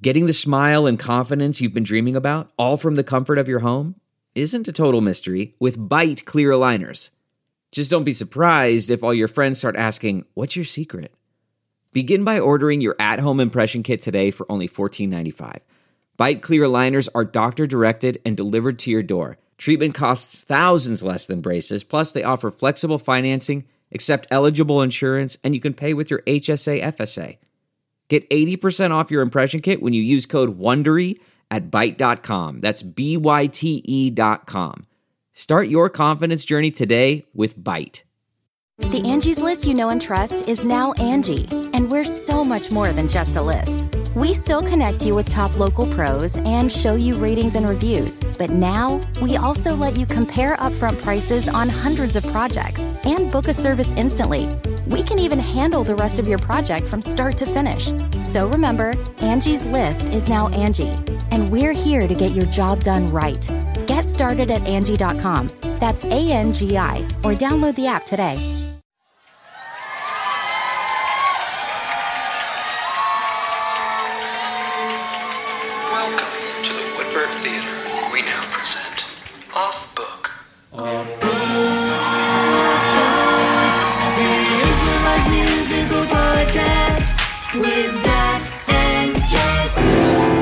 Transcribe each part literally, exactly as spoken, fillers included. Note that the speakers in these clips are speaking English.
Getting the smile and confidence you've been dreaming about, all from the comfort of your home, isn't a total mystery with Byte clear aligners. Just don't be surprised if all your friends start asking, what's your secret? Begin by ordering your at-home impression kit today for only fourteen ninety-five. Byte clear aligners are doctor-directed and delivered to your door. Treatment costs thousands less than braces, plus they offer flexible financing, accept eligible insurance, and you can pay with your H S A F S A. Get eighty percent off your impression kit when you use code WONDERY at byte dot com. That's B Y T E dot com. Start your confidence journey today with Byte. The Angie's List you know and trust is now Angie, and we're so much more than just a list. We still connect you with top local pros and show you ratings and reviews, but now we also let you compare upfront prices on hundreds of projects and book a service instantly. We can even handle the rest of your project from start to finish. So remember, Angie's List is now Angie, and we're here to get your job done right. Get started at Angie dot com. That's A N G I, or download the app today. Welcome to the Woodburn Theater. We now present Off Book. Off Book. The improvised musical podcast with Zach and Jess.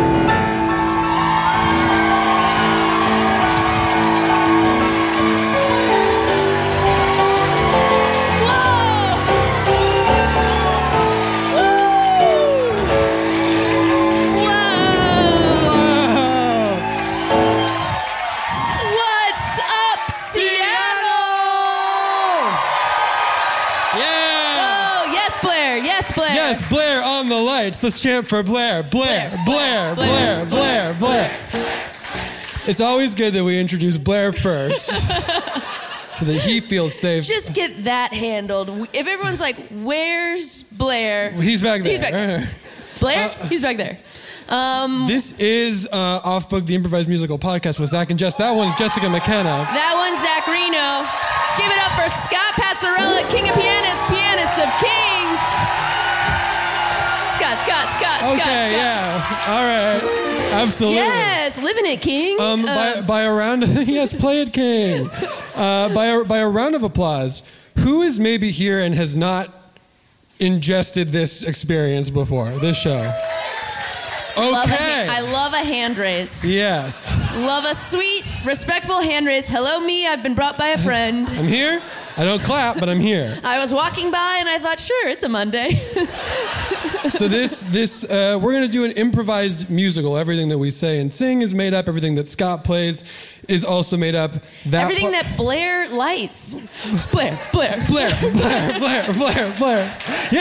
Yes, Blair on the lights. Let's chant for Blair. Blair, Blair, Blair, Blair, Blair, Blair. It's always good that we introduce Blair first so that he feels safe. Just get that handled. If everyone's like, where's Blair? He's back there. He's back there. Blair? Uh, He's back there. Um, this is uh, Off Book, the improvised musical podcast with Zach and Jess. That one's Jessica McKenna. That one's Zach Reno. Give it up for Scott Passarella, king of pianists, pianist of kings. Scott, Scott, Scott, okay, Scott, Scott. Yeah. All right. Absolutely. Yes, living it, King. Um, uh, by, by a round of, yes, play it, King. Uh, by, a, by a round of applause, who is maybe here and has not ingested this experience before, this show? Okay. Love a, I love a hand raise. Yes. Love a sweet, respectful hand raise. Hello, me. I've been brought by a friend. I'm here. I don't clap, but I'm here. I was walking by and I thought, sure, it's a Monday. So this, this, uh, we're going to do an improvised musical. Everything that we say and sing is made up. Everything that Scott plays is also made up. That Everything par- that Blair lights. Blair, Blair. Blair, Blair, Blair, Blair, Blair.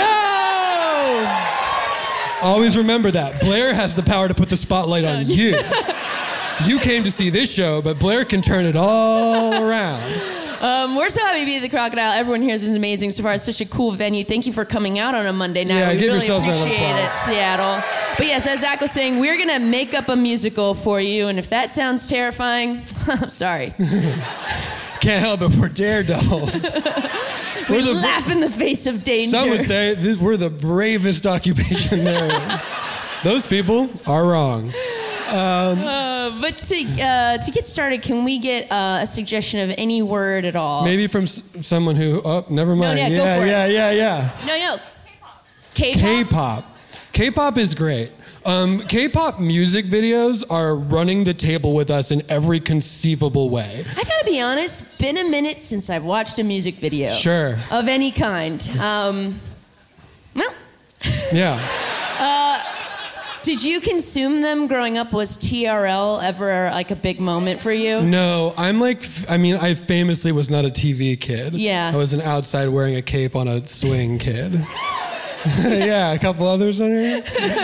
Yo! Always remember that. Blair has the power to put the spotlight on you. You came to see this show, but Blair can turn it all around. Um, we're so happy to be at the Crocodile. Everyone here is amazing so far. It's such a cool venue. Thank you for coming out on a Monday night. Yeah, we give really yourselves appreciate a round of it, applause. Seattle. But yes, as Zach was saying, we're going to make up a musical for you. And if that sounds terrifying, I'm sorry. Can't help it. We're daredevils. we we're the, laugh in the face of danger. Some would say this, we're the bravest occupation there is. Those people are wrong. Um, uh, but to uh, to get started, can we get uh, a suggestion of any word at all? Maybe from s- someone who, oh, never mind. No, yeah, yeah, go for yeah, it. yeah, yeah. No, no. K-pop. K-pop. K-pop is great. Um, K-pop music videos are running the table with us in every conceivable way. I gotta be honest, been a minute since I've watched a music video. Sure. Of any kind. Um, well. Yeah. Uh, did you consume them growing up? Was T R L ever like a big moment for you? No, I'm like, I mean, I famously was not a T V kid. Yeah. I was an outside wearing a cape on a swing kid. Yeah, a couple others on here.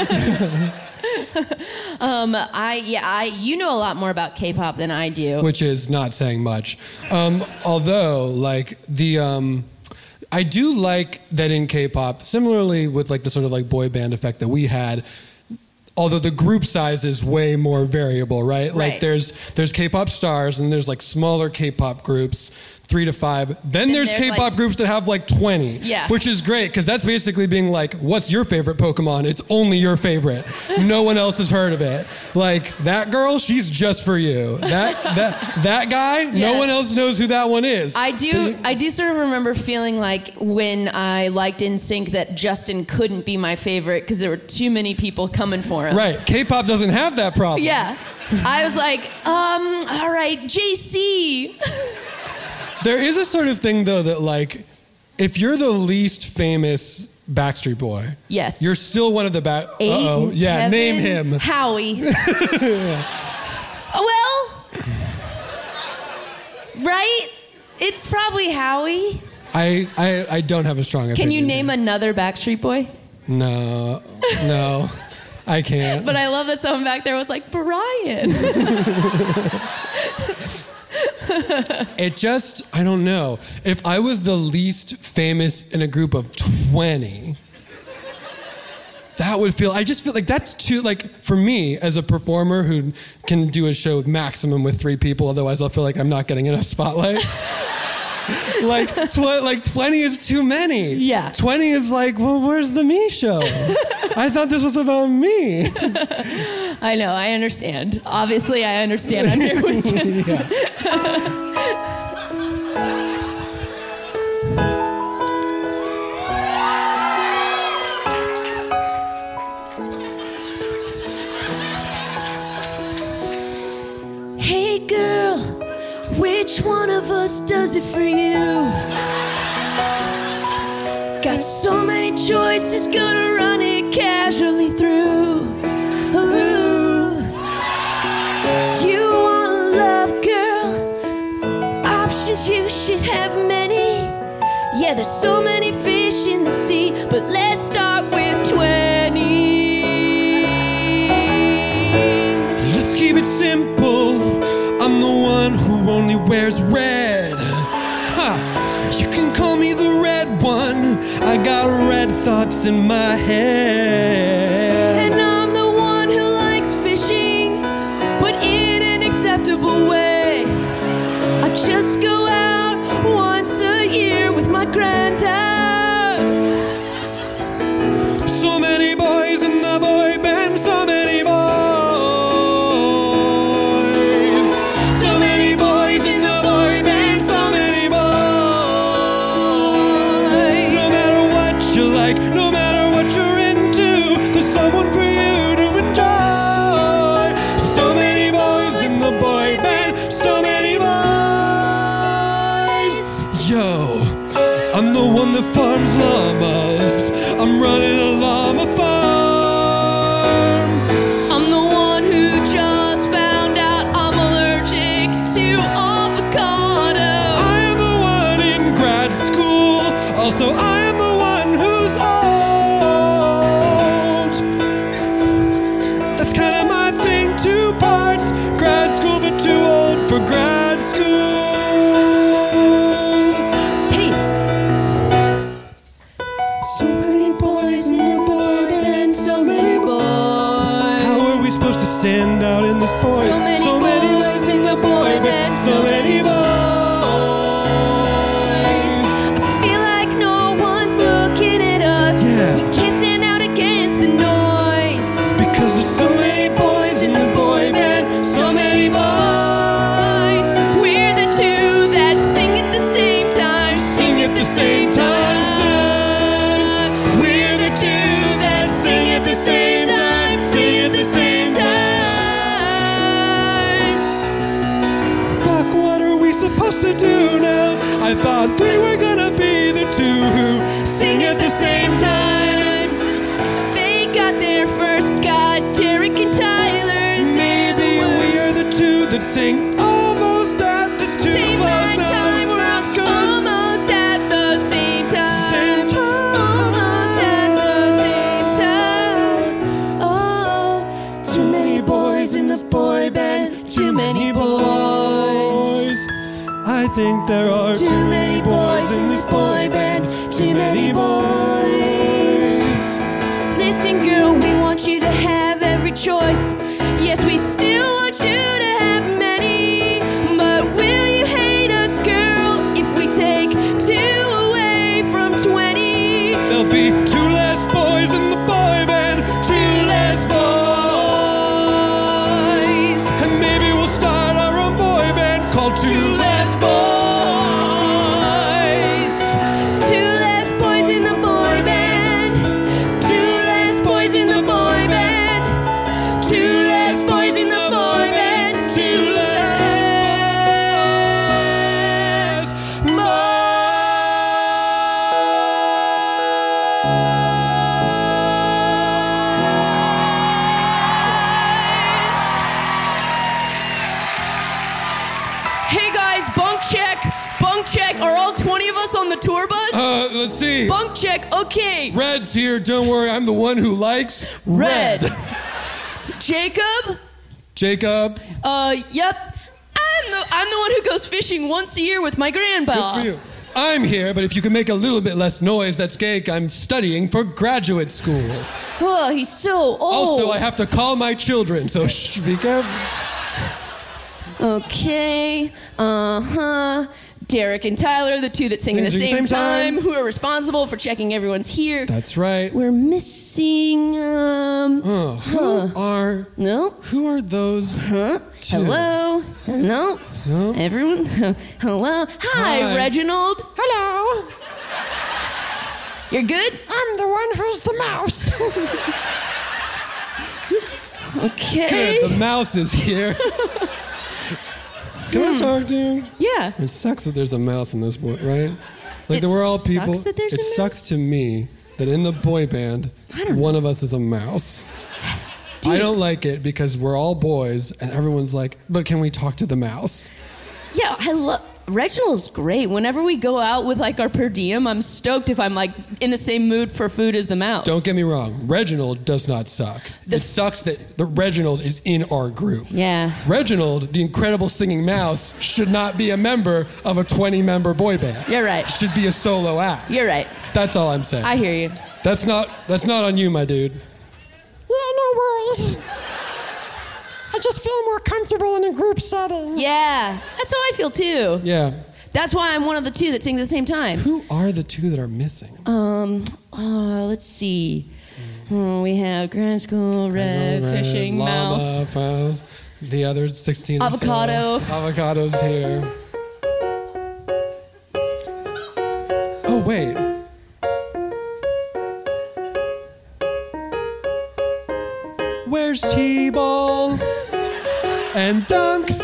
um, I yeah, I you know a lot more about K-pop than I do. Which is not saying much. Um, although, like the, um, I do like that in K-pop. Similarly with like the sort of like boy band effect that we had. Although the group size is way more variable, right? Right. Like there's there's K-pop stars and there's like smaller K-pop groups three to five. Then there's there's, K-pop like- groups that have like twenty, Yeah. which is great because that's basically being like, what's your favorite Pokemon? It's only your favorite. No one else has heard of it. Like that girl, she's just for you. That that that guy, no Yes. one else knows who that one is. I do. I do sort of remember feeling like when I liked N Sync that Justin couldn't be my favorite because there were too many people coming for him. Right. K-pop doesn't have that problem. Yeah. I was like, um, all right, J C. There is a sort of thing though that like, if you're the least famous Backstreet Boy, Yes. you're still one of the back. Oh, Aiden, yeah. Kevin, Name him. Howie. Well, right? It's probably Howie. I, I I don't have a strong opinion. Can you name another Backstreet Boy? No, no, I can't. But I love that someone back there was like, Brian. It just, I don't know. If I was the least famous in a group of twenty, that would feel, I just feel like that's too, like, for me as a performer who can do a show maximum with three people, otherwise I'll feel like I'm not getting enough spotlight. like, tw- like twenty is too many. Yeah. twenty is like, well, where's the me show? I thought this was about me. I know, I understand. Obviously, I understand. I'm here with Jess. Hey girl, which one of us does it for you? Got so many choices, gonna run it casually through. Ooh. You want love, girl? Options, you should have many. Yeah, there's so many fish in the sea, but let's start with twenty. Let's keep it simple. I'm the one who only wears red. Ha! You can call me the red one. I got red thoughts in my head. And I'm the one who likes fishing, but in an acceptable way. I just go out once a year with my granddad. So many boys in the boy band, so many boys. So many boys in the boy band, so many boys. No matter what you like, no matter what you're into, there's someone for you to enjoy. So many boys in the boy band, so many boys. Yo, I'm the one that farms llamas. I'm running a llama farm. I'm the one who just found out I'm allergic to avocado. I am the one in grad school. Also, I am the one who's old. That's kind of my thing, two parts. Grad school, but too old for grad school. Hey, So many boys in the boy band, so many boys. How are we supposed to stand out in this boy? So many boys in the boy band, so many boys. I feel like no one's looking at us. Yeah. We can't stand out against the noise. Because there's so many boys in the boy band, so many boys. We're the two that sing at the same time. Sing at the same time, son. We're the two that sing at the same time, sing at the same time. Fuck, what are we supposed to do now? I thought we were gonna be the two who sing at the same time. They got there first, got Derek and Tyler. Maybe we are the two that sing almost at this too Same close now. time, It's we're not good. almost at the same time. Same time. Almost at the same time. Oh, too many boys in this boy band. Too many boys. I think there are Too many boys in this boy band. Too many boys. Listen, girl, we want you to have every choice. Yes, we still want you to have many. But will you hate us, girl, if let's see. Bunk check, okay. Red's here, don't worry, I'm the one who likes red. Red. Jacob? Jacob, Uh, yep. I'm the, I'm the one who goes fishing once a year with my grandpa. good for you. I'm here, but if you can make a little bit less noise, that's cake. I'm studying for graduate school. Oh, he's so old. Also, I have to call my children, so shh, be careful. Okay, uh-huh. Derek and Tyler, the two that sing at the Sing same, same time. time, who are responsible for checking everyone's here. That's right. We're missing, um... Uh, who are No? who are those? Huh? two? Hello? No? No? Everyone? Hello? Hi, Hi. Reginald. Hello. You're good? I'm the one who's the mouse. Okay. Good, the mouse is here. Can I talk to you? Yeah. It sucks that there's a mouse in this boy, right? Like It that we're all sucks people. that there's it a mouse? sucks to me that in the boy band, one of us is a mouse. I don't like it because we're all boys and everyone's like, but can we talk to the mouse? Yeah, I love... Reginald's great. Whenever we go out with, like, our per diem, I'm stoked if I'm, like, in the same mood for food as the mouse. Don't get me wrong, Reginald does not suck. The it sucks that the Reginald is in our group. Yeah. Reginald, the incredible singing mouse, should not be a member of a twenty-member boy band. You're right. Should be a solo act. You're right. That's all I'm saying. I hear you. That's not that's not on you, my dude. Yeah, no worries. I just feel more comfortable in a group setting. Yeah, that's how I feel, too. Yeah. That's why I'm one of the two that sing at the same time. Who are the two that are missing? Um, uh, let's see. Hmm, we have grad school, red, Red, fishing, llama, mouse. mouse. The other sixteen or so. Avocado. Avocado's here. Oh, wait. Where's T-ball and Dunks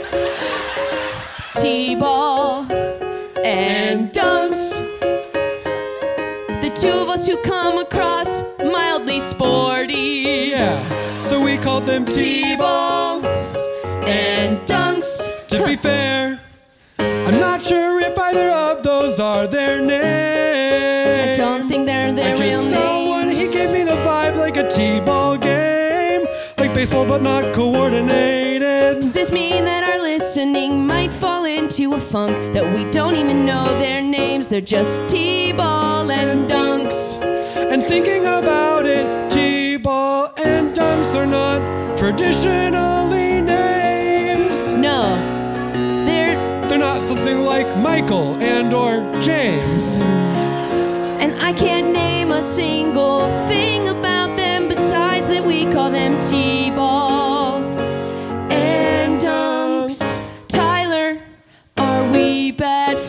T-ball and dunks. The two of us who come across mildly sporty. Yeah, so we called them T-ball T-ball. and dunks. To be fair, I'm not sure if either of those are their names. I don't think they're their I real just saw one, names. he gave me the vibe like a T-ball game. Like baseball but not coordinated. Does this mean that our listening might fall into a funk that we don't even know their names? They're just T-ball and dunks. And thinking about it, T-ball and Dunks are not traditionally names. No, they're... They're not something like Michael and or James. And I can't name a single thing about them besides that we call them T-ball and dunks. Tyler, are we bad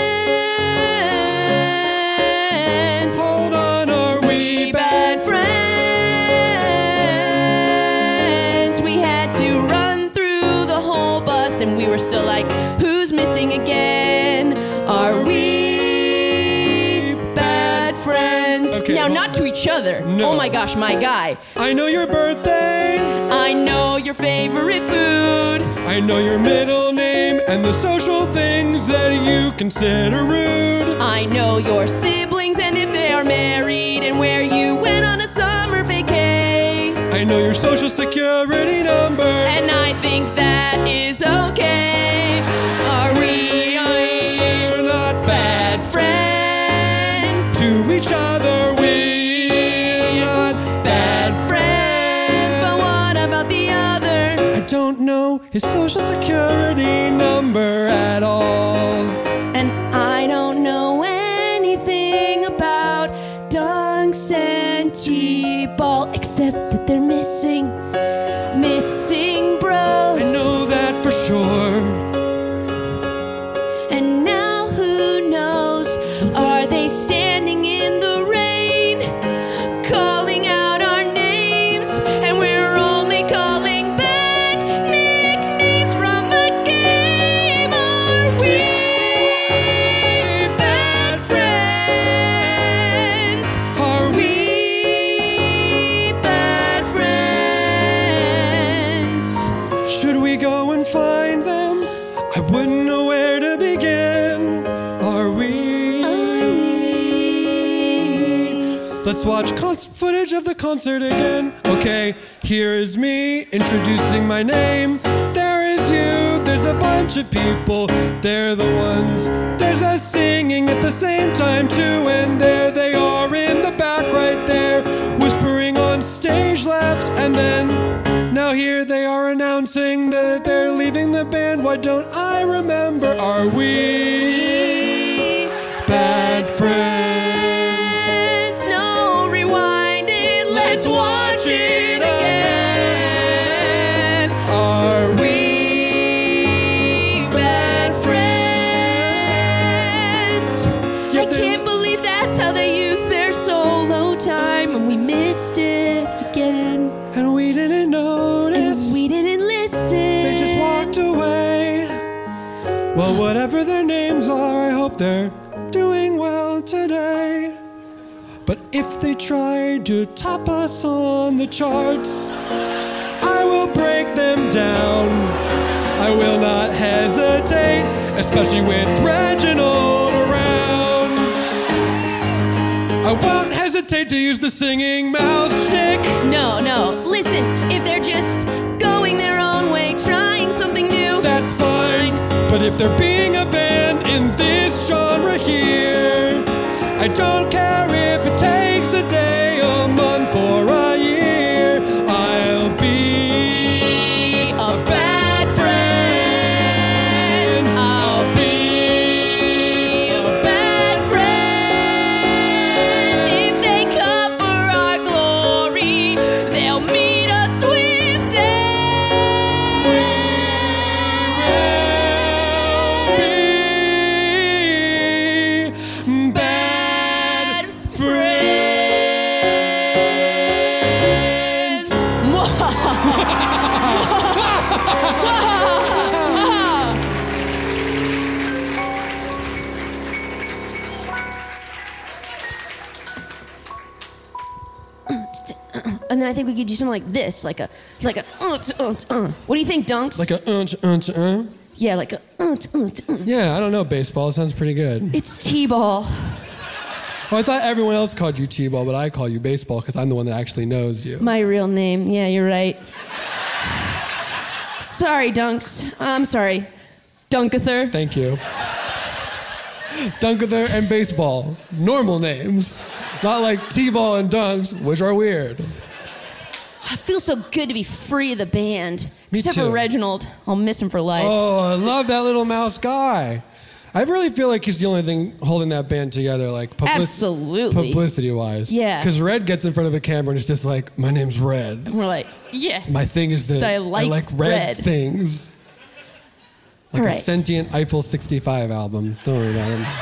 friends? Hold on, are we Bad friends. We had to run through the whole bus and we were still like, who's missing again? Are we bad friends? Okay, now, hold not to each other. No. Oh my gosh, my guy. I know your birthday. I know your favorite food. I know your middle name and the social things that you consider rude. I know your siblings and if they are married and where you went on a summer vacay. I know your social security number. And I think that is okay. Are we We're not bad bad friends? to each other. We're not Bad friends, but what about the other? I don't know his social security number at all. And I don't know anything about dunks and T-ball except that they're missing, missing bros. I know that for sure. And now who knows? Are they standing in the rain, calling out our names? And we're only calling back nicknames from the game. Are we bad friends? Are We bad friends? let's watch con- footage of the concert again. Okay, here is me introducing my name. There is you, there's a bunch of people. They're the ones. There's us singing at the same time too. And there they are in the back right there, whispering on stage left. And then, now here they are announcing that they're leaving the band. Why don't I remember? Are we bad friends? No, rewind it. Let's watch it again. Are we bad friends? Yeah, I they- can't believe that's how they used their solo time, and we missed it again. And we didn't notice. And we didn't listen. They just walked away. Well, whatever their names are, I hope they're doing well today. But if they try to top us on the charts, I will break them down. I will not hesitate, especially with Reginald around. I won't hesitate to use the singing mouse stick. No, no. Listen, if they're just going their own way, trying something new, That's fine. But if they're being a band in this genre here, I don't care if it takes a day, a month, or a year. I'll be a bad friend. I'll be a bad friend. If they cover our glory, they'll meet us with death. Be bad friends. And then I think we could do something like this, like a, like a, uh, uh, uh. What do you think, Dunks? like a unch unch uh. yeah, like a, uh, uh, uh. Yeah, I don't know baseball. It sounds pretty good. It's T-ball. Oh, I thought everyone else called you T-ball, but I call you baseball because I'm the one that actually knows you. My real name. Yeah, you're right. Sorry, Dunks. I'm sorry. Dunkather. Thank you. Dunkather and baseball. Normal names. Not like T-ball and dunks, which are weird. I feel so good to be free of the band. Me Except too. for Reginald. I'll miss him for life. Oh, I love that little mouse guy. I really feel like he's the only thing holding that band together, like public- Absolutely. publicity-wise. Yeah. Because Red gets in front of a camera and is just like, my name's Red. And we're like, yeah. My thing is that I like red, red. things. Like All a right. sentient Eiffel sixty-five album. Don't worry about him.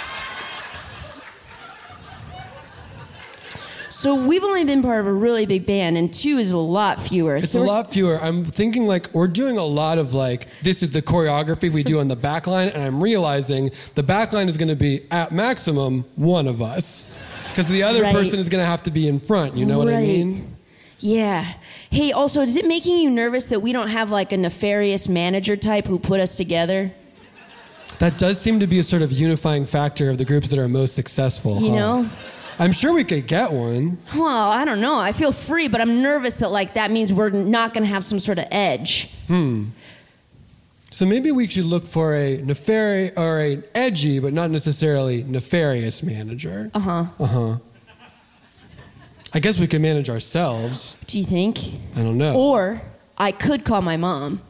So we've only been part of a really big band, and two is a lot fewer. It's so a we're- lot fewer. I'm thinking like we're doing a lot of like, this is the choreography we do on the back line, and I'm realizing the back line is going to be at maximum one of us. Because the other Right. person is going to have to be in front, you know what I Right. mean? Yeah. Hey, also, is it making you nervous that we don't have like a nefarious manager type who put us together? That does seem to be a sort of unifying factor of the groups that are most successful. You huh? know? I'm sure we could get one. Well, I don't know. I feel free, but I'm nervous that like that means we're not going to have some sort of edge. So maybe we should look for a nefarious or an edgy, but not necessarily nefarious manager. Uh huh. Uh huh. I guess we could manage ourselves. Do you think? I don't know. Or I could call my mom.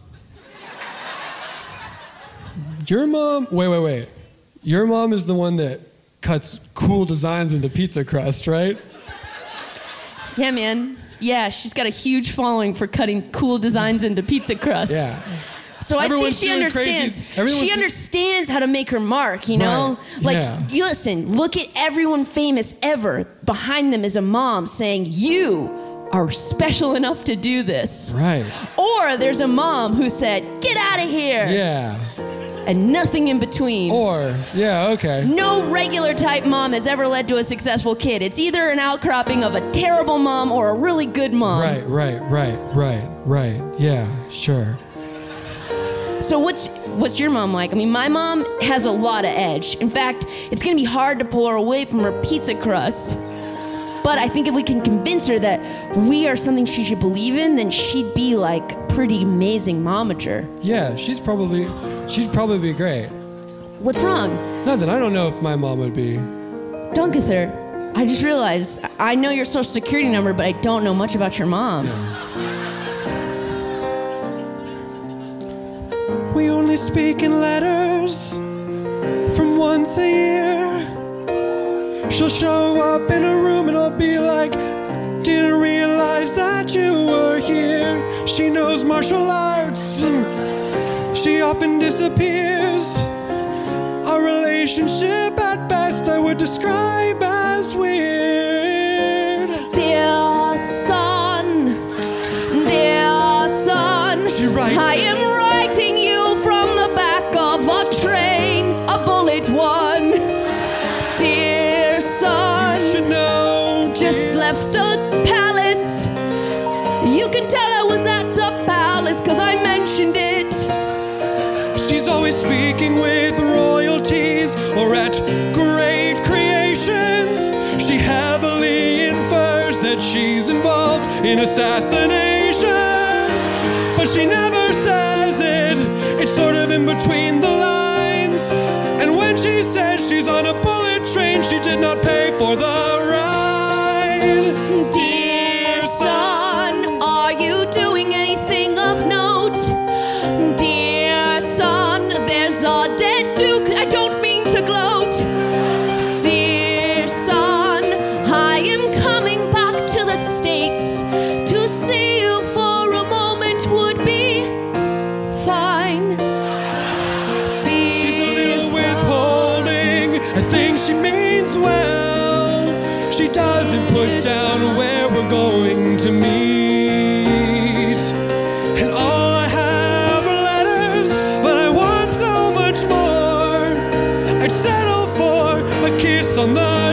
Your mom? Wait, wait, wait. Your mom is the one that cuts cool designs into pizza crust, right? Yeah, man. Yeah, she's got a huge following for cutting cool designs into pizza crust. Yeah. So I Everyone's think she doing crazy- understands. everyone's She do- understands how to make her mark, you know? Right, Like, yeah. you listen, look at everyone famous ever. Behind them is a mom saying, you are special enough to do this. Right. Or there's a mom who said, get out of here. Yeah. And nothing in between. Or, yeah, okay. No regular type mom has ever led to a successful kid. It's either an outcropping of a terrible mom or a really good mom. Right, right, right, right, right. Yeah, sure. So what's what's your mom like? I mean, my mom has a lot of edge. In fact, it's gonna be hard to pull her away from her pizza crust. But I think if we can convince her that we are something she should believe in, then she'd be like pretty amazing momager. Yeah, she's probably, she'd probably be great. What's wrong? Nothing, I don't know if my mom would be. Dunkather, I just realized, I know your social security number, but I don't know much about your mom. We only speak in letters from once a year. She'll show up in a room and I'll be like, didn't realize that you were here. She knows martial arts. She often disappears. Our relationship at best I would describe as weird. Dear son, dear son, She writes. I am writing you from the back of a train, a bullet one. Dear son, Should know. just left a palace. You can tell I was at the palace cause I mentioned it. She's always speaking with royalties or at great creations. She heavily infers that she's involved in assassinations, but she never says it. It's sort of in between the lines. And when she says she's on a bullet train, she did not pay for the ride. Dear son, are you doing anything of note? Dear son, there's a dead duke. I don't mean to gloat. Dear son, I am coming back to the States. To see you for a moment would be fine. Dear She's a little son, withholding. I think she means well. She doesn't put down where we're going to meet. And all I have are letters, but I want so much more. I'd settle for a kiss on the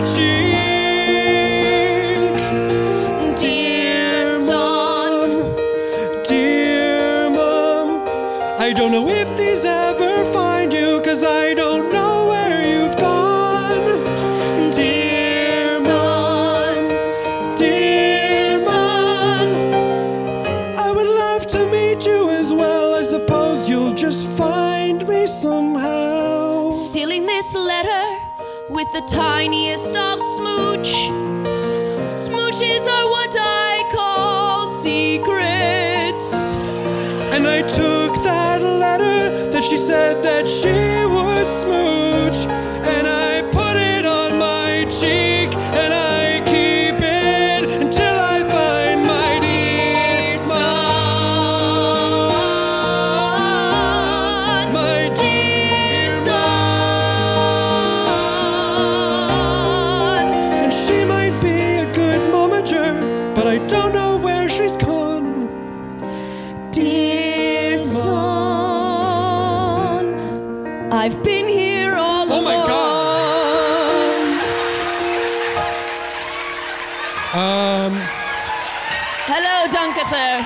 cheek. dear son. Dear Mom, I don't know if these ever find you, cause I don't know where you've gone. Dear son, Dear Mom, I would love to meet you as well. I suppose you'll just find me somehow. sealing this letter with the tiniest of smooch. Smooches are what I call secrets. And I took that letter that she said that she would smooch, and I put it on my cheek, and I keep it until I find my dear son. My dear son. And she might be a good momager, but I don't know where she's gone. Dear son, I've been here all Oh my along. Um, Hello, Dunkather.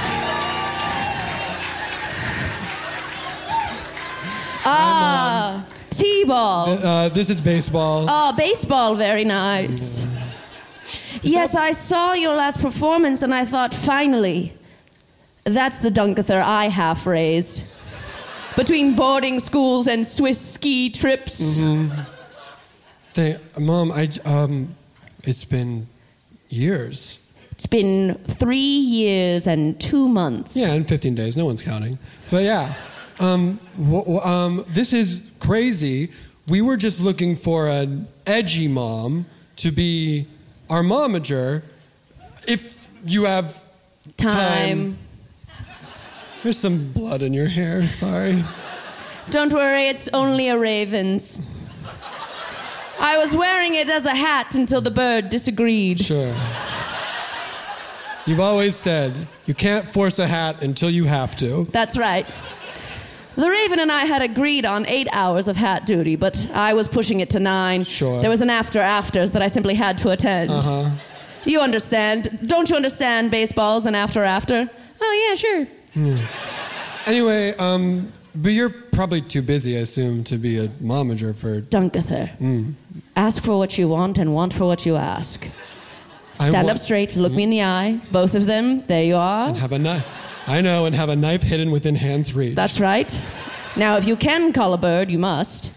Ah, T-ball. uh, this is baseball. Oh, baseball, very nice. Yes, I saw your last performance and I thought, finally, that's the Dunkather I half raised. Between boarding schools and Swiss ski trips. They, Mom, I, um, it's been years. It's been three years and two months. Yeah, in fifteen days. No one's counting. But yeah, um, w- w- um, this is crazy. We were just looking for an edgy mom to be our momager. If you have Time. There's some blood in your hair. Sorry. Don't worry, it's only a raven's. I was wearing it as a hat until the bird disagreed. Sure. You've always said you can't force a hat until you have to. That's right. The Raven and I had agreed on eight hours of hat duty, but I was pushing it to nine. Sure. There was an after-afters that I simply had to attend. Uh-huh. You understand. Don't you understand baseball's an after-after? Oh, yeah, sure. Anyway, um, but you're probably too busy, I assume, to be a momager for... Dunkather. Ask for what you want and want for what you ask. Stand wa- up straight. Look me in the eye. Both of them. There you are. And have a knife. I know, and have a knife hidden within hand's reach. That's right. Now, if you can call a bird, you must.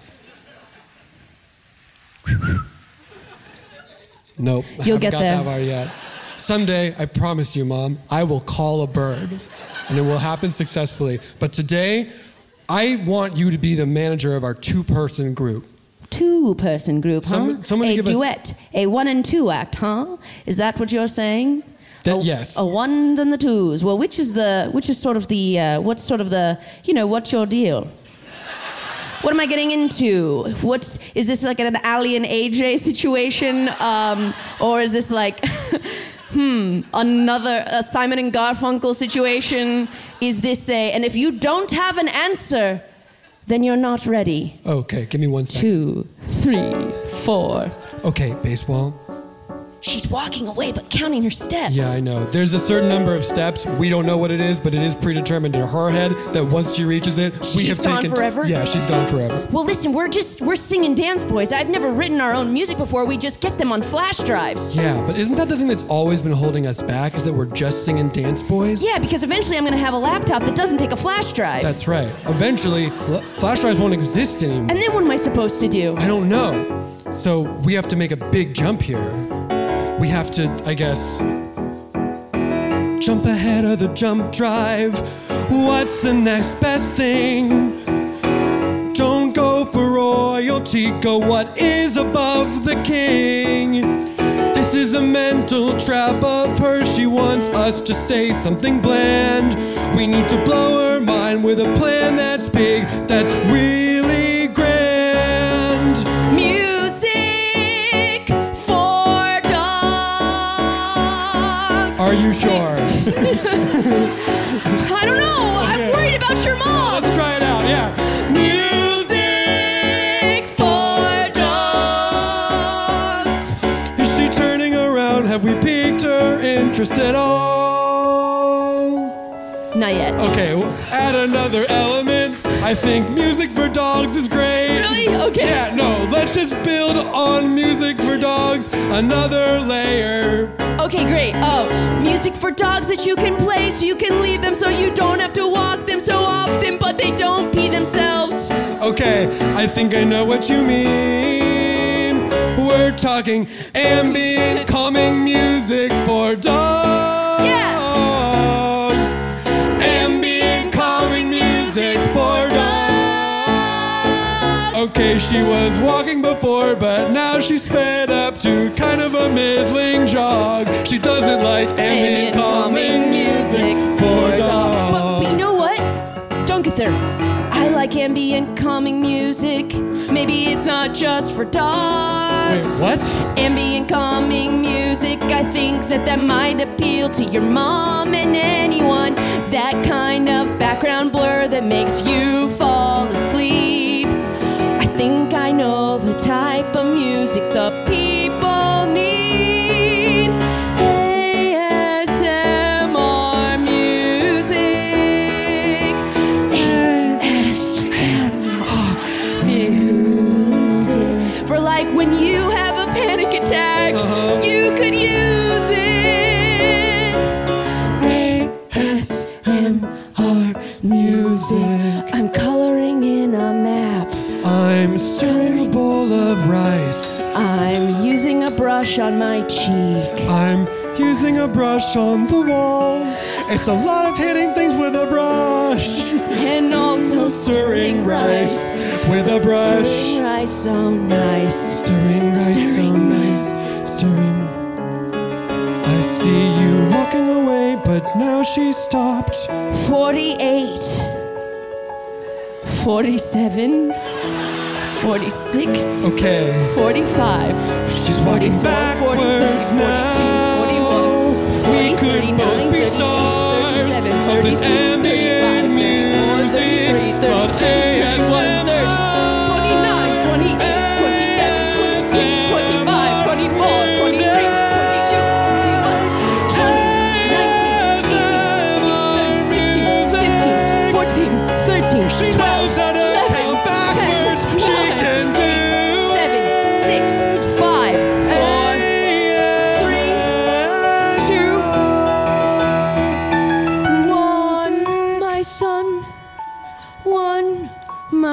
Nope. I You'll haven't get got there. that far yet. Someday, I promise you, Mom, I will call a bird, and it will happen successfully. But today, I want you to be the manager of our two-person group. Two-person group, huh? Some- somebody a give us- duet, a one and two act, huh? Is that what you're saying? That- a, yes. A ones and the twos. Well, which is the, which is sort of the, uh, what's sort of the, you know, what's your deal? What am I getting into? What's, is this like an Ali and A J situation? Um, or is this like, hmm, another a Simon and Garfunkel situation? Is this a, and if you don't have an answer, then you're not ready. Okay, give me one second. Two, three, four. Okay, baseball. She's walking away but counting her steps. Yeah, I know. There's a certain number of steps. We don't know what it is, but it is predetermined in her head that once she reaches it, we She's have gone taken. forever? Yeah, she's gone forever. Well, listen, we're just, we're singing Dance Boys. I've never written our own music before. We just get them on flash drives. Yeah, but isn't that the thing that's always been holding us back? Is that we're just singing Dance Boys? Yeah, because eventually I'm going to have a laptop that doesn't take a flash drive. That's right. Eventually, l- flash drives won't exist anymore. And then what am I supposed to do? I don't know. So we have to make a big jump here. We have to, I guess, jump ahead of the jump drive. What's the next best thing? Don't go for royalty, go what is above the king. This is a mental trap of hers. She wants us to say something bland. We need to blow her mind with a plan that's big, that's really grand. Music for dogs. Are you sure? I don't know. I'm Okay. worried about your mom. Let's try it out, yeah. Music for dogs. Is she turning around? Have we piqued her interest at all? Not yet. Okay, well, add another element. I think music for dogs is great. Really? Okay. Yeah, no, let's just build on music for dogs another layer. Okay, great. Oh, music for dogs that you can play so you can leave them so you don't have to walk them so often, but they don't pee themselves. Okay, I think I know what you mean. We're talking ambient, calming music for dogs. Yeah. Ambient, calming music for dogs. Okay, she was walking before, but now she's sped up to kind of a middling jog. She doesn't like ambient, calming music for dogs. But, but you know what? Don't get there. I like ambient calming music. Maybe it's not just for Wait, dogs. what? Ambient calming music, I think that that might appeal to your mom and anyone. That kind of background blur that makes you fall asleep. I think I know the type of music the people need. A S M R music. A S M R music. For like when you have a panic attack, Uh-huh. you could use it. A S M R music. I'm coloring in a map. I'm stirring a bowl of rice. I'm using a brush on my cheek. I'm using a brush on the wall. It's a lot of hitting things with a brush. And also Stirring rice with a brush. Stirring rice so nice. Stirring rice so Stirring nice. Stirring. I see you walking away, but now she's stopped. forty-eight. forty-seven. forty-six. Okay. forty-five. She's walking forty-four, backwards forty-three, now. forty-two, forty-one, We could both be stars of this ambient music called A S M R. twenty-nine, twenty-eight, twenty-seven, twenty-six, twenty-five, twenty-four, twenty-three, twenty-two, twenty-one, twenty, nineteen, eighteen, sixteen, fifteen, fourteen, thirteen, She knows how to count backwards. She can do seven, six, five, four, three,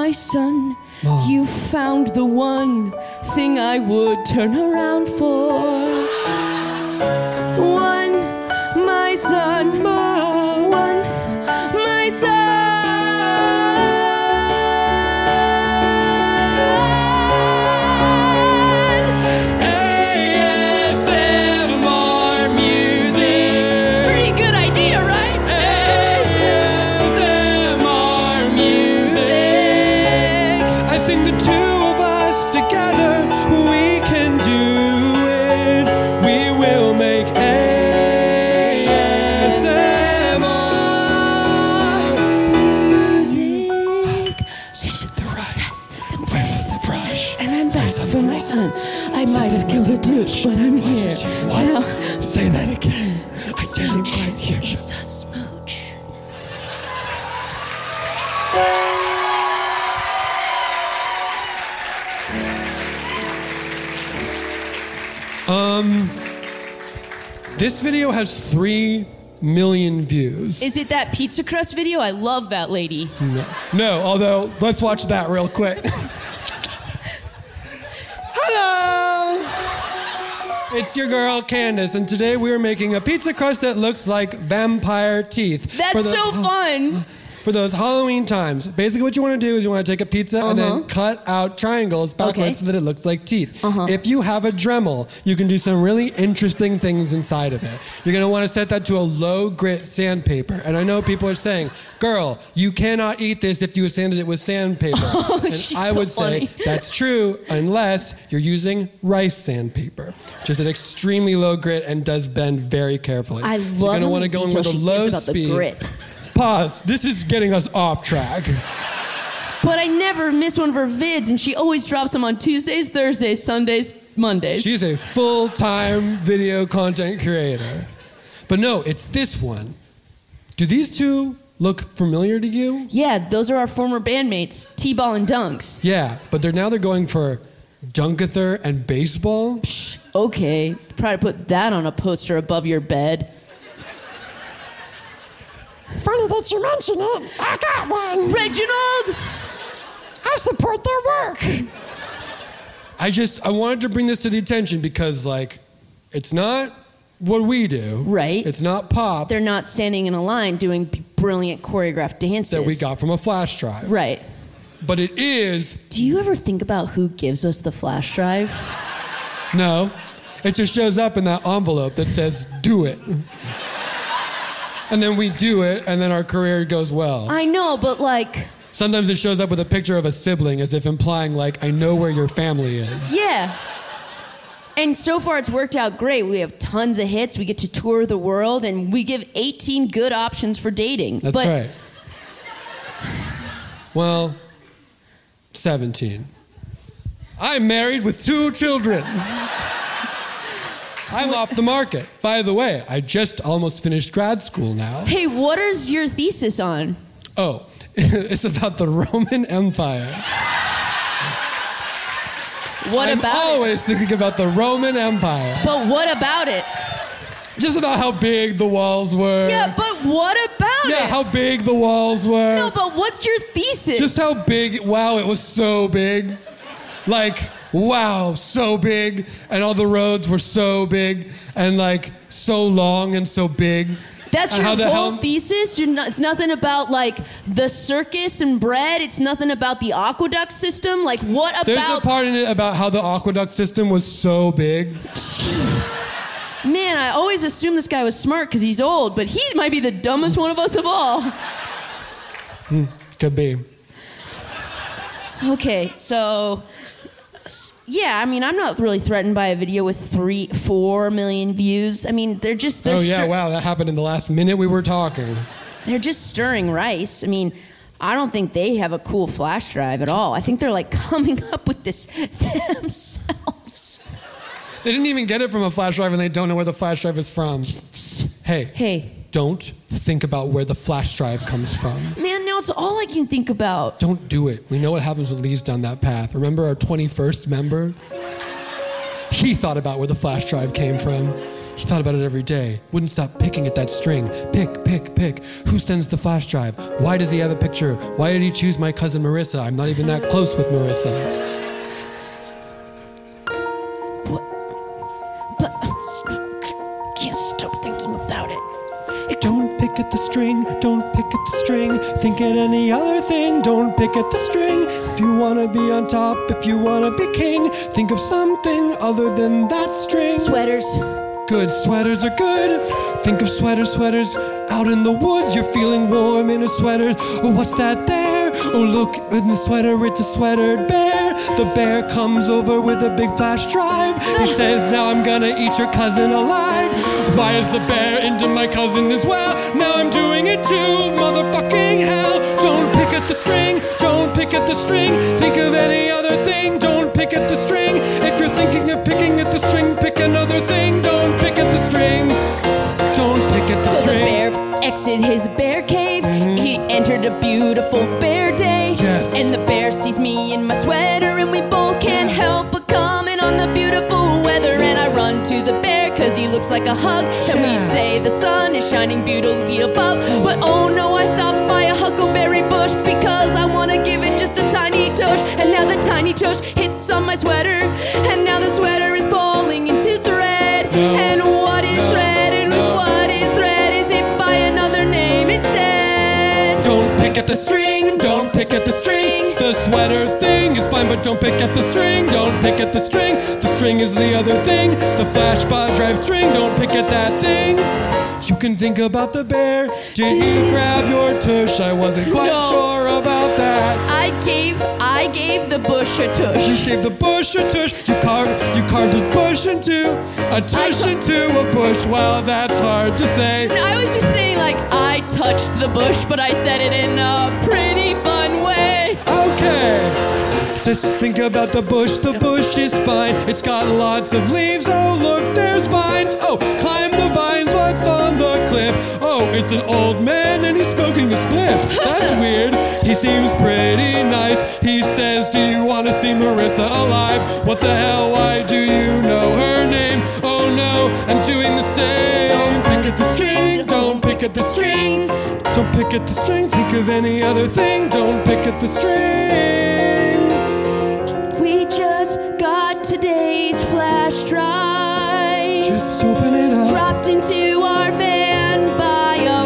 my son. Mom. You found the one thing I would turn around for. One, my son. Mom. One, my son. A S M R music. Pretty good idea, right? A S M R music. I think the two of us together, we can do it. We will make A S M R Music. The rice. Where's the brush? And I'm back for my son. I might have killed a douche, but I'm here. What? Now, Say that again. I didn't quite hear. it's a smooch. Um, this video has three million views. Is it that pizza crust video? I love that lady. No, no. Although, let's watch that real quick. Hello! It's your girl, Candace, and today we are making a pizza crust that looks like vampire teeth. That's For the- so fun. For those Halloween times, basically what you want to do is you want to take a pizza and then cut out triangles backwards Okay. so that it looks like teeth. If you have a Dremel, you can do some really interesting things inside of it. You're going to want to set that to a low grit sandpaper. And I know people are saying, girl, you cannot eat this if you sanded it with sandpaper. and she's I so would funny. say that's true unless you're using rice sandpaper, which is an extremely low grit and does bend very carefully. I so love you're gonna how wanna many go in details with a she low gives about the speed. grit. Pause. This is getting us off track. But I never miss one of her vids, and she always drops them on Tuesdays, Thursdays, Sundays, Mondays. She's a full-time video content creator. But no, it's this one. Do these two look familiar to you? Yeah, those are our former bandmates, T-Ball and Dunks. Yeah, but they're now they're going for Dunkather and baseball. Okay, probably put that on a poster above your bed. Funny that you mention it. I got one. Reginald! I support their work. I just I wanted to bring this to the attention because like it's not what we do. Right. It's not pop They're not standing in a line doing b- brilliant choreographed dances. that we got from a flash drive. Right. But it is Do you ever think about who gives us the flash drive? no. It just shows up in that envelope that says do it. And then we do it, and then our career goes well. I know, but like, Sometimes it shows up with a picture of a sibling as if implying, like, I know where your family is. yeah. And so far it's worked out great. We have tons of hits, we get to tour the world, and we give eighteen good options for dating. That's but right. Well, seventeen. I'm married with two children. I'm off the market. By the way, I just almost finished grad school now. Hey, what is your thesis on? Oh, it's about the Roman Empire. What I'm about always thinking about the Roman Empire. it? But what about it? Just about how big the walls were. Yeah, but what about Yeah, it? how big the walls were. No, but what's your thesis? Just how big, wow, it was so big. Like, wow, so big. And all the roads were so big and like so long and so big. That's And your how the whole hell- thesis? You're not, it's nothing about like the circus and bread. It's nothing about the aqueduct system. Like what about... There's a part in it about how the aqueduct system was so big. Man, I always assumed this guy was smart because he's old, but he might be the dumbest one of us of all. Could be. Okay, so... s- Yeah, I mean, I'm not really threatened by a video with three, four million views. I mean, they're just... They're Oh yeah, stir- wow, that happened in the last minute we were talking. They're just stirring rice. I mean, I don't think they have a cool flash drive at all. I think they're like coming up with this themselves. They didn't even get it from a flash drive and they don't know where the flash drive is from. Hey, Hey, don't think about where the flash drive comes from. man, now it's all I can think about. Don't do it. We know what happens when Lee's down that path. Remember our twenty-first member? He thought about where the flash drive came from. He thought about it every day. Wouldn't stop picking at that string. Pick, pick, pick. Who sends the flash drive? Why does he have a picture? Why did he choose my cousin Marissa? I'm not even that close with Marissa. But can't stop thinking about it. Don't pick at the string, don't pick at the string. Think at any other thing, don't pick at the string. If you wanna be on top, if you wanna be king, think of something other than that string. Sweaters. Good, sweaters are good. Think of sweaters, sweaters. Out in the woods, you're feeling warm in a sweater. Oh, what's that there? Oh, look, in the sweater, it's a sweatered bear. The bear comes over with a big flash drive. He says, now I'm gonna eat your cousin alive. Why is the bear into my cousin as well? Now I'm doing it too, motherfucking hell. Don't pick at the string, don't pick at the string. Think of any other thing, don't pick at the string. If you're thinking of picking at the string, pick another thing. Don't pick at the string, don't pick at the So string. the bear exited his bear cave. He entered a beautiful bear day. Yes. And the bear sees me in my sweater, and we both can't help but comment on the beautiful weather. And I run to the bear, cause he looks like a hug. And we say the sun is shining beautifully above. But oh no, I stopped by a huckleberry bush because I wanna give it just a tiny tush. And now the tiny tush hits on my sweater, and now the sweater is pulling into thread. No. And what is No. thread? And No. what is thread? Is it by another name instead? Don't pick at the string, don't pick at the string. The sweater thing is fine, but don't pick at the string. Don't pick at the string, the string is the other thing. The flash spot drive string, don't pick at that thing. You can think about the bear. Did you grab your tush? I wasn't quite No. sure about that. I gave I gave the bush a You tush. gave the bush a tush. You carved, you carved a bush into a tush ca- into a bush. Well, that's hard to say. I was just saying, like, I touched the bush, but I said it in a pretty fun way. Okay. Just think about the bush. The bush is fine. It's got lots of leaves. Oh, look, there's vines. Oh, climb the vines. What's on the cliff? Oh, it's an old man and he's smoking a spliff. That's weird. He seems pretty nice. He says, do you want to see Marissa alive? What the hell? Why do you know her name? Oh no, I'm doing the same. Don't pick at the string. Don't pick at the string. Don't pick at the string. Think of any other thing. Don't pick at the string. We just got today's flash drive. Just open it up. Dropped into our van by a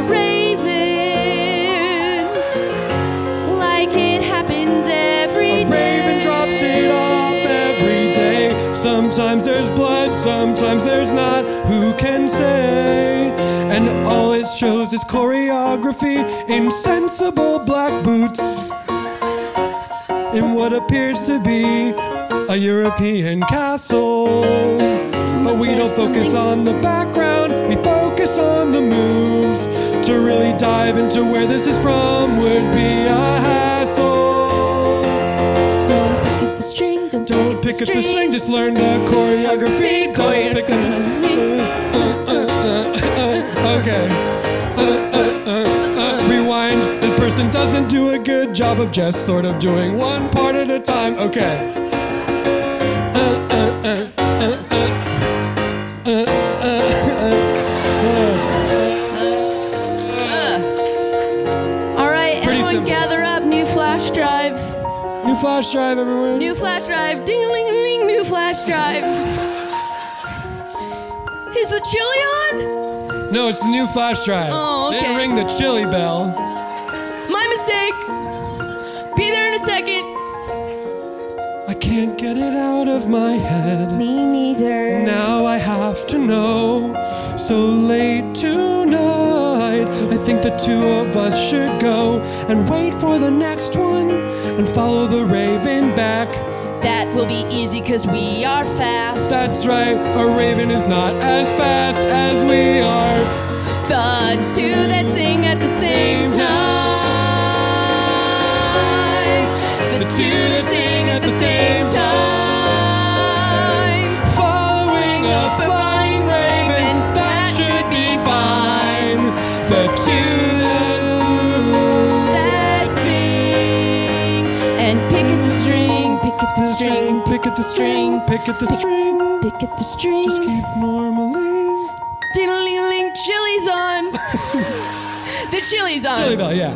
raven. Like it happens every A day. raven drops it off every day. Sometimes there's blood, sometimes there's not. Who can say? And all it shows is choreography in sensible black boots. In what appears to be a European castle. But we don't focus on the background, we focus on the moves. To really dive into where this is from would be a hassle. Don't pick at the string. Don't, Don't pick at the string, just learn the choreography. Don't pick at the... Uh, uh, uh, uh, okay. Uh, uh, uh, uh, rewind. The person doesn't do a good job of just sort of doing one part at a time. Okay. Uh, uh, uh, uh, uh, uh, uh, uh. All right, Pretty everyone simple. gather up. New flash drive. New flash drive, everyone. New flash drive. Ding-a-ling-a-ling. New flash drive. Is the chili on? No, it's the new flash drive. Oh, They didn't okay. ring the chili bell. My mistake. Be there in a second. I can't get it out of my head. Me neither. Now I have to know. So late tonight, I think the two of us should go and wait for the next one and follow the raven back. That will be easy because we are fast. That's right, a raven is not as fast as we are. The two that sing at the same time. The two that sing at the same time. Following a flying raven, that should be fine. The two that sing and pick at the string, pick at the string, pick at the string, pick at the string. pick at the string. Just keep normally. chili's on. The chili's on. Chili bell, yeah.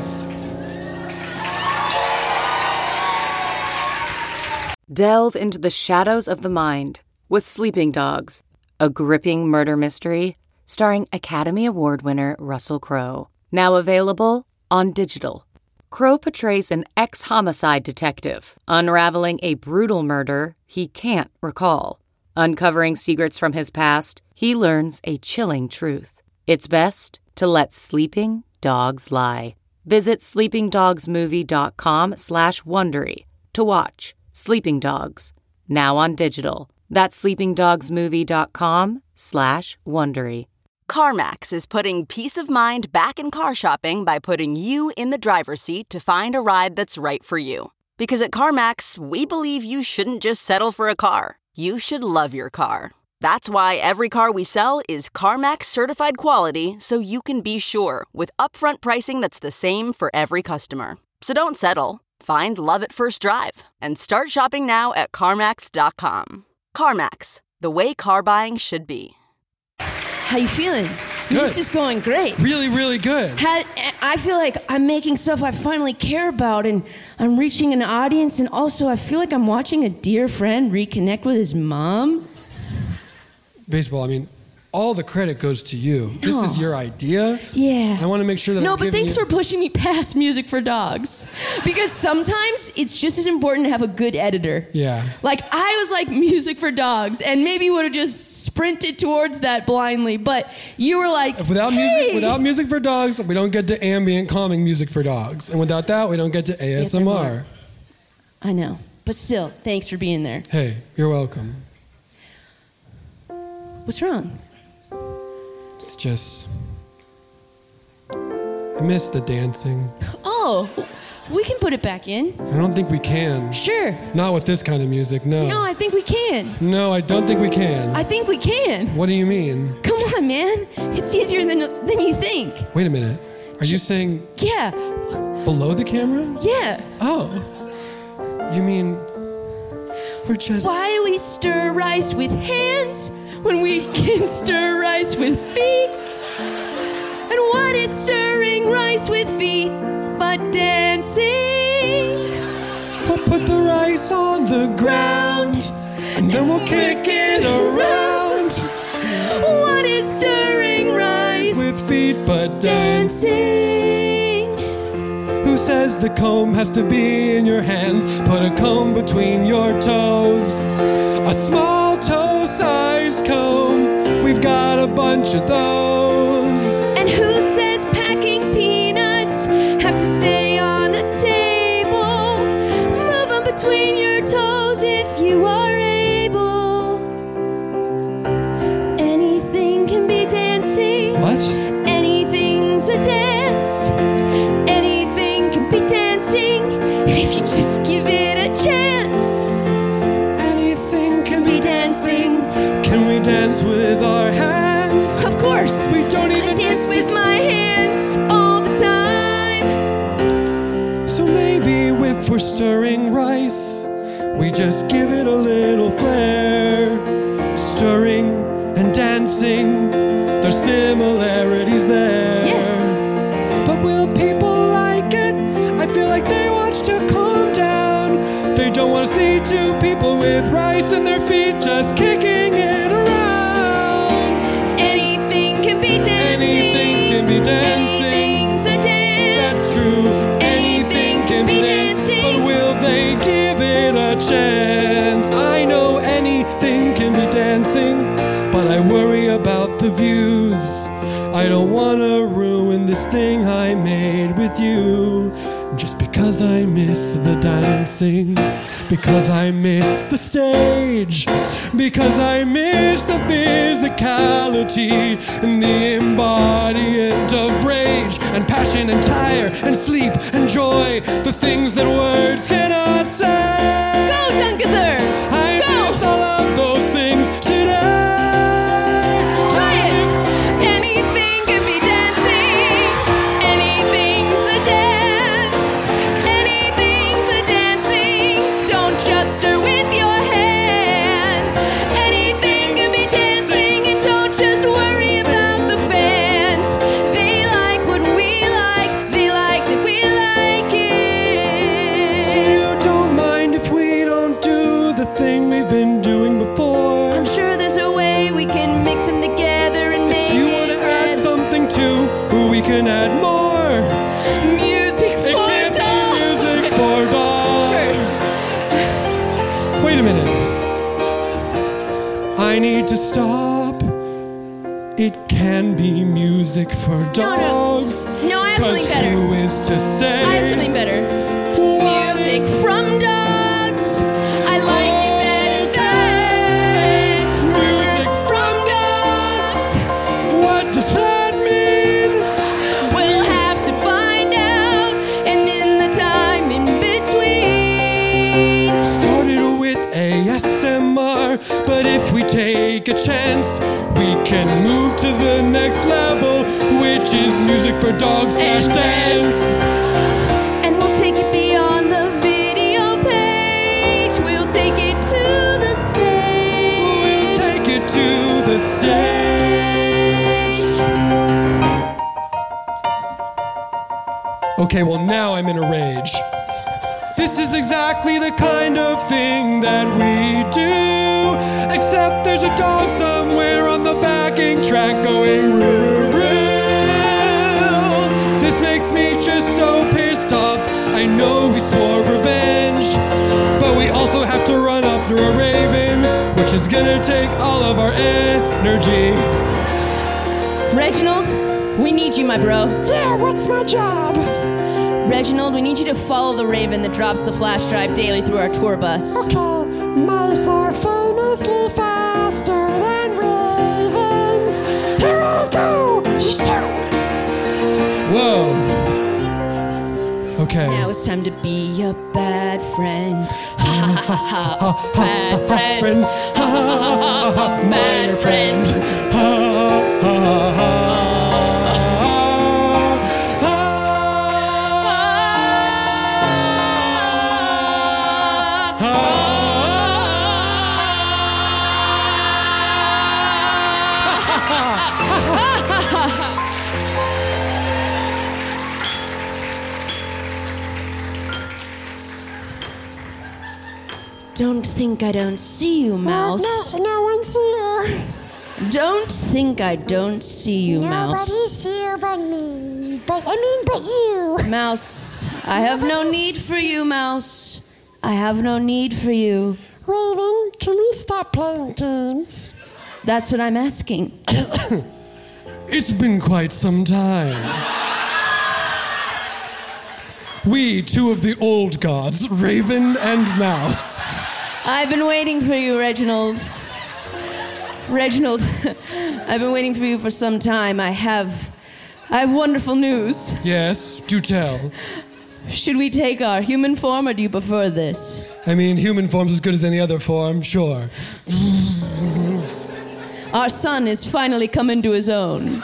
Delve into the shadows of the mind with Sleeping Dogs, a gripping murder mystery starring Academy Award winner Russell Crowe. Now available on digital. Crowe portrays an ex-homicide detective unraveling a brutal murder he can't recall. Uncovering secrets from his past, he learns a chilling truth. It's best to let sleeping dogs lie. Visit sleepingdogsmovie.com slash Wondery to watch Sleeping Dogs, now on digital. That's sleepingdogsmovie.com slash Wondery. CarMax is putting peace of mind back in car shopping by putting you in the driver's seat to find a ride that's right for you. Because at CarMax, we believe you shouldn't just settle for a car. You should love your car. That's why every car we sell is CarMax certified quality, so you can be sure with upfront pricing that's the same for every customer. So don't settle. Find love at first drive and start shopping now at CarMax dot com. CarMax, the way car buying should be. How you feeling? Good. This is going great. Really, really good. How, I feel like I'm making stuff I finally care about, and I'm reaching an audience, and also I feel like I'm watching a dear friend reconnect with his mom. Baseball, I mean, all the credit goes to you. This Oh. is your idea. Yeah. I want to make sure that No, I'm but giving thanks you... for pushing me past Music for Dogs. Because sometimes it's just as important to have a good editor. Yeah. Like, I was like, Music for Dogs, and maybe would have just sprinted towards that blindly, but you were like, Without hey! music, without music for dogs, we don't get to ambient calming music for dogs, and without that, we don't get to A S M R. I know, but still, thanks for being there. Hey, you're welcome. What's wrong? It's just, I miss the dancing. Oh, we can put it back in. I don't think we can. Sure. Not with this kind of music. No. No, I think we can. No, I don't think we can. I think we can. What do you mean? Come on, man. It's easier than than you think. Wait a minute. Are you saying Yeah. below the camera? Yeah. Oh. You mean we're just... Why we stir rice with hands when we can stir rice with feet? And what is stirring rice with feet but dancing? We'll put the rice on the ground, and then we'll kick it around. What is stirring rice With feet but dancing. dancing? Who says the comb has to be in your hands? Put a comb between your toes. A small toe-sized comb. We've got a bunch of those. And who says packing peanuts have to stay on a table? Move them between your toes if you are able. Anything can be dancing. What? Anything's a dance. Anything can be dancing if you just give it a chance. Anything can Be dancing. Can we dance with our hands? Of course. We don't I even dance miss with it. my hands all the time. So maybe if we're stirring rice, we just give it a little flair. Stirring and dancing, there's similarities there. Yeah. But will people like it? I feel like they watch to calm down. They don't want to see two people with rice in their feet just kicking it around. Anything can be dancing. Anything can be dancing. Anything's a dance. That's true. Anything can be dancing. But will they give it a chance? I know anything can be dancing, but I worry about the views. I don't want to ruin this thing I made with you. Just because I miss the dancing, because I miss the stage, because I miss the physicality and the embodiment of rage and passion and tire and sleep and joy, the things that words cannot say. Go, Dungather. I Go. miss all of those things today. Try it. Anything can be dancing. Anything's a dance. Anything's a dancing. Don't just stir with your hands. Anything can be dancing, and don't just worry about the fans. to stop. It can be music for dogs. No, no. No, I have something 'Cause better. who is to say? I have something better. Music from dogs. I like it better. Music from dogs. What does that mean? We'll have to find out. And in the time in between. Started with A S M R, but if we take a chance, we can move to the next level, which is music for dogs slash And dance. And we'll take it beyond the video page. We'll take it to the stage. We'll take it to the stage. Okay, well now I'm in a rage. This is exactly the kind of thing that we do. Except there's a dog somewhere on the backing track going roo roo. This makes me just so pissed off. I know we swore revenge, but we also have to run after a raven, which is gonna take all of our energy. Reginald, we need you, my bro. Yeah, what's my job? Reginald, we need you to follow the raven that drops the flash drive daily through our tour bus. Okay, mice are famously faster than ravens. Here I go! Whoa. Okay. Now it's time to be a bad friend. Ha ha ha ha. Bad friend. Ha ha ha ha. Bad friend. Don't think I don't see you, Mouse. No, no one's here. Don't think I don't see you, Mouse. Nobody's here but me. But I mean, but you. Mouse, I have no need for you, Mouse. I have no need for you. Raven, can we stop playing games? That's what I'm asking. It's been quite some time. We, two of the old gods, Raven and Mouse. I've been waiting for you, Reginald. Reginald, I've been waiting for you for some time. I have, I have wonderful news. Yes, do tell. Should we take our human form, or do you prefer this? I mean, human form's as good as any other form, sure. Our son is finally come into his own.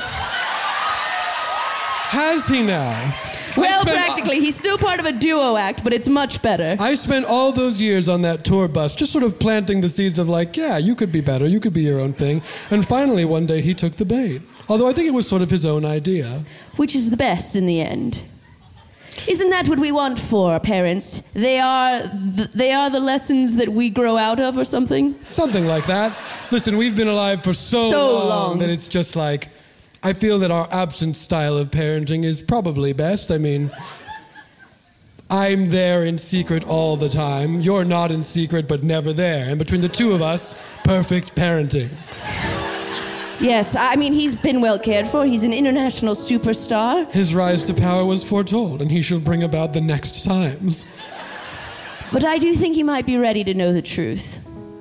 Has he now? Well, spent- practically. He's still part of a duo act, but it's much better. I spent all those years on that tour bus just sort of planting the seeds of like, yeah, you could be better, you could be your own thing. And finally, one day, he took the bait. Although I think it was sort of his own idea. Which is the best in the end. Isn't that what we want for parents? They are th- they are the lessons that we grow out of or something? Something like that. Listen, we've been alive for so, So long, long. that it's just like, I feel that our absent style of parenting is probably best. I mean, I'm there in secret all the time. You're not in secret, but never there. And between the two of us, perfect parenting. Yes, I mean, he's been well cared for. He's an international superstar. His rise to power was foretold, and he shall bring about the next times. But I do think he might be ready to know the truth.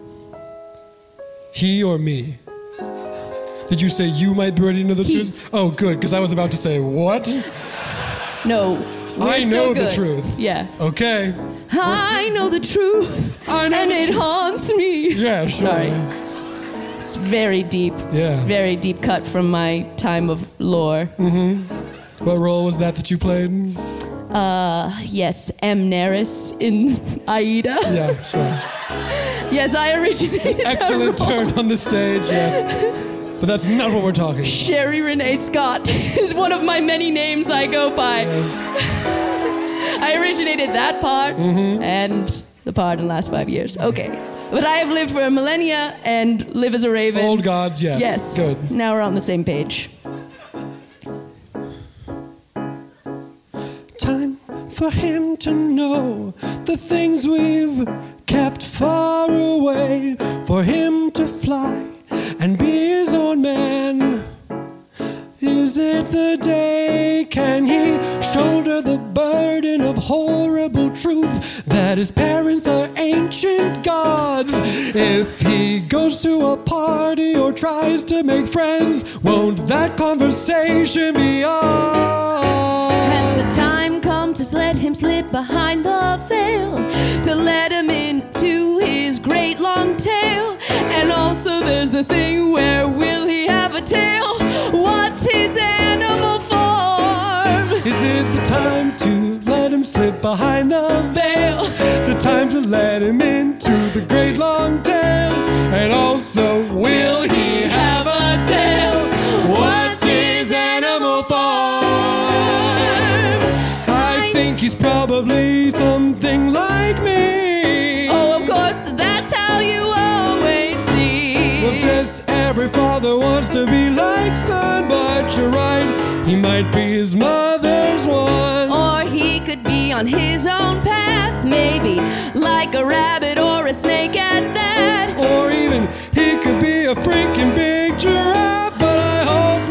He or me? Did you say you might be ready to know the He. truth? Oh, good, because I was about to say, what? No, we're I still know the good. truth. Yeah. Okay. I know the truth, I know and the it truth. haunts me. Yeah, sure. Sorry. It's very deep. Yeah. Very deep cut from my time of lore. What role was that that you played? Uh, yes, Amneris in Aida. Yeah, sure. Yes, I originated Excellent that role. turn on the stage, yes. But that's not what we're talking about. Sherry Renee Scott is one of my many names I go by. I originated that part Mm-hmm. and the part in the last five years. Okay. But I have lived for a millennia and live as a raven. Old gods, yes. Yes. Good. Now we're on the same page. Time for him to know the things we've kept far away. For him to fly and be his own man? Is it the day? Can he shoulder the burden of horrible truth that his parents are ancient gods? If he goes to a party or tries to make friends, won't that conversation be on? Has the time come to let him slip behind the veil, to let him into his great long tail? And also there's the thing, where will he have a tail? What's his animal form? Is it the time to let him slip behind the veil? The time to let him into the great long tail? And also, will he have a tail? What's his animal form? I think he's probably something like me. Oh, of course, that's how you always see. Well, just every father wants to be like son, but you're right, he might be his mother's one. Or he could be on his own path, maybe like a rabbit or a snake at that. Or even he could be a freaking big giraffe, but I hope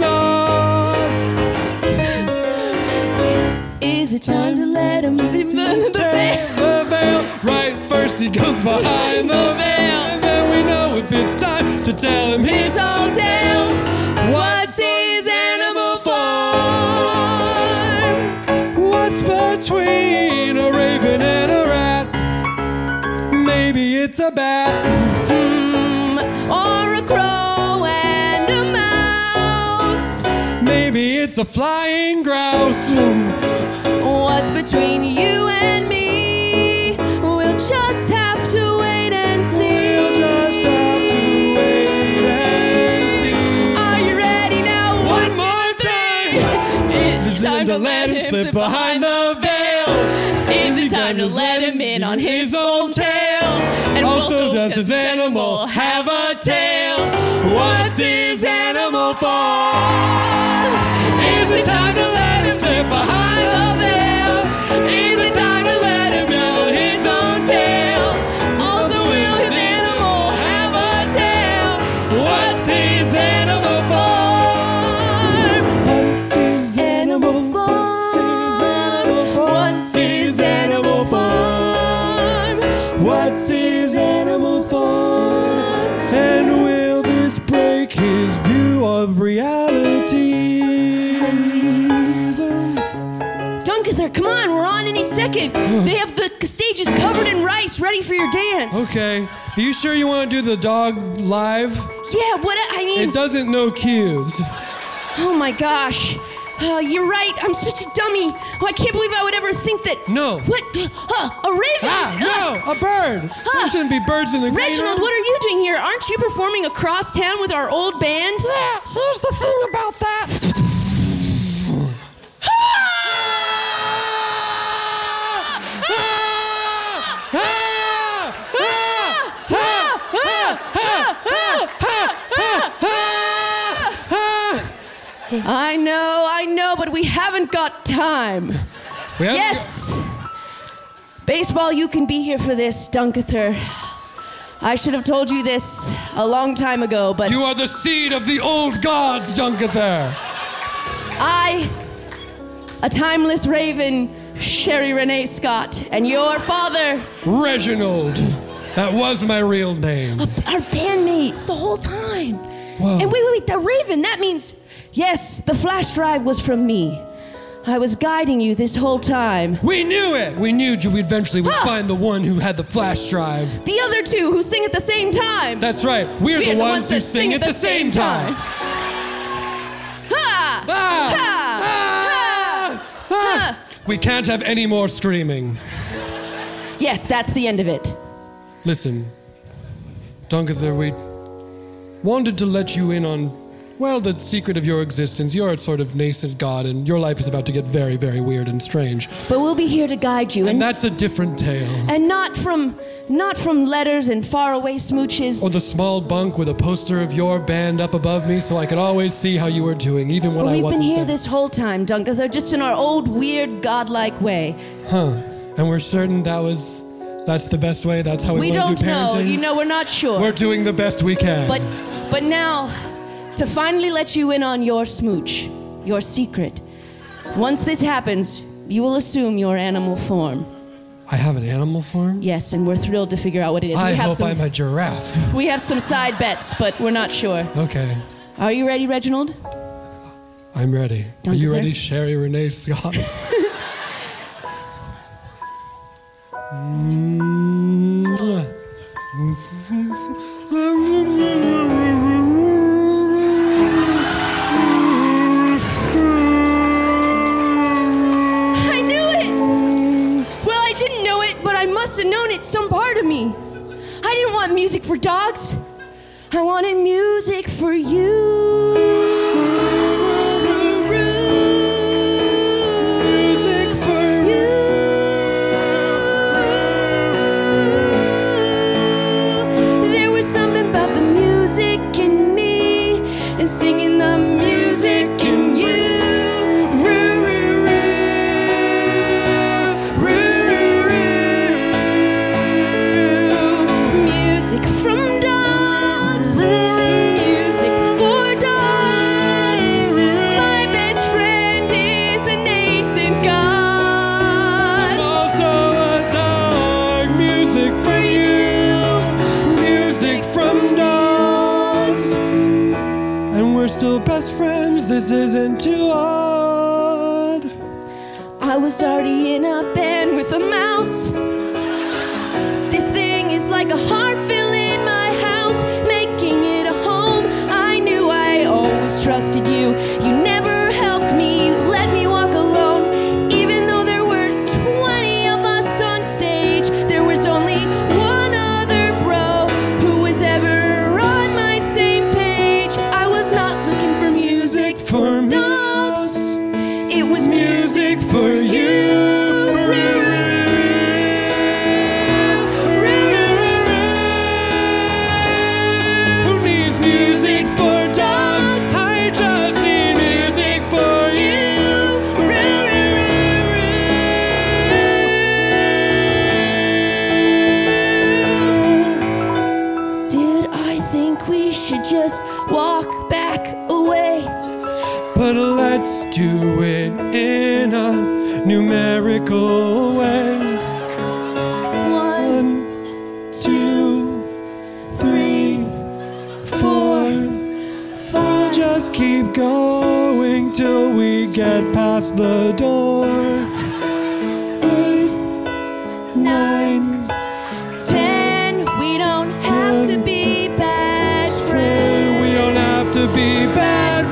not. Is it time to let him be the veil? The veil. Right, first he goes behind the veil, and then we know if it's time to tell him his whole tale. What's his animal form? What's between a raven and a rat? Maybe it's a bat. Hmm, or a crow and a mouse. Maybe it's a flying grouse. What's between you and me? We'll just have to wait and see. We'll just have to wait and see. Are you ready now? One more time. It's Is it time to let him slip behind the veil? Is it time to let him in on his own tail? And Also, does his animal have a tail? What's his animal form? Is it time to let him slip behind the veil? Is it time to let him in on his own tail? Also, will his animal have a tail? What's his animal form? What's his animal form? What's his animal form? What's his animal form? And will this break his view of reality? Dunkather, come on, we're on any second. They have the stages covered in rice, ready for your dance. Okay. Are you sure you want to do the dog live? Yeah, what I mean. It doesn't know cues. Oh my gosh. Uh, you're right. I'm such a dummy. Oh, I can't believe I would ever think that. No. What? Uh, a raven? Ah, no, a bird. There shouldn't be birds in the green Reginald, room. what are you doing here? Aren't you performing across town with our old band? Yeah, here's the thing about that. I know, I know, but we haven't got time. We haven't Yes! Baseball, you can be here for this, Dunkather. I should have told you this a long time ago, but You are the seed of the old gods, Dunkather. I, a timeless raven, Sherry Renee Scott, and your father, Reginald. That was my real name. our bandmate, the whole time. Whoa. And wait, wait, wait, the raven, that means, yes, the flash drive was from me. I was guiding you this whole time. We knew it. We knew we eventually would Huh. find the one who had the flash drive. The other two who sing at the same time. That's right. We're, We're the, ones who that sing at the same time. Ha! Ah! Ha! Ah! Ah! We can't have any more screaming. Yes, that's the end of it. Listen, Dunkather, we wanted to let you in on, well, the secret of your existence. You're a sort of nascent god, and your life is about to get very, very weird and strange. But we'll be here to guide you, And and that's a different tale. and not from not from letters and faraway smooches. Or the small bunk with a poster of your band up above me so I could always see how you were doing, even when But I we've wasn't been here there. this whole time, Dunkather, just in our old, weird, godlike way. Huh. And we're certain that was That's the best way? That's how we, We want to don't do parenting? know. You know, we're not sure. We're doing the best we can. But but now, to finally let you in on your smooch, your secret, once this happens, you will assume your animal form. I have an animal form? Yes, and we're thrilled to figure out what it is. I we have hope some, I'm a giraffe. We have some side bets, but we're not sure. Okay, Are you ready, Reginald? I'm ready. Don't Are you declare- ready, Sherry Renee Scott? I knew it! Well, I didn't know it, but I must have known it, some part of me. I didn't want music for dogs. I wanted music for you. Music for You. There was something about the music in me and singing the music in you. Music from dogs, music for dogs. My best friend is an ace in God. Also a dog. Music for you. Music from dogs. And we're still best friends. This isn't too odd. I was already in a band with a mouse. This thing is like a heart filling my house, making it a home. I knew I always trusted you. You never helped me, let me walk alone. Even though there were twenty of us on stage, there was only one other bro who was ever on my same page. I was not looking for music For dogs. me. It was music For you. Who needs music for dogs? I just need music for you. Did I think we should just walk back away? But let's do it in a numerical way. One, One, two, three, four. We'll five, just keep going till we get past the door. Eight, nine, ten. We don't have to be bad friends. we don't have to be bad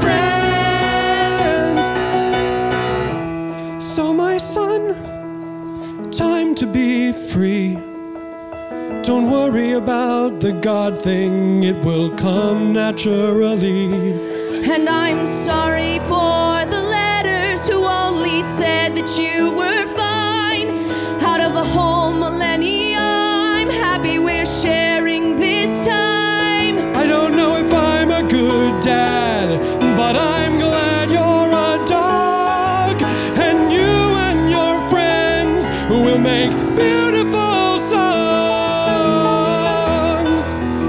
friends. So my son, time to be free. Don't worry about the God thing, it will come naturally. And I'm sorry for the letters who only said that you were fine. Out of a whole millennia, I'm happy we're sharing this time. I don't know if I'm a good dad, but I'm glad you're a dog. And you and your friends will make beautiful songs.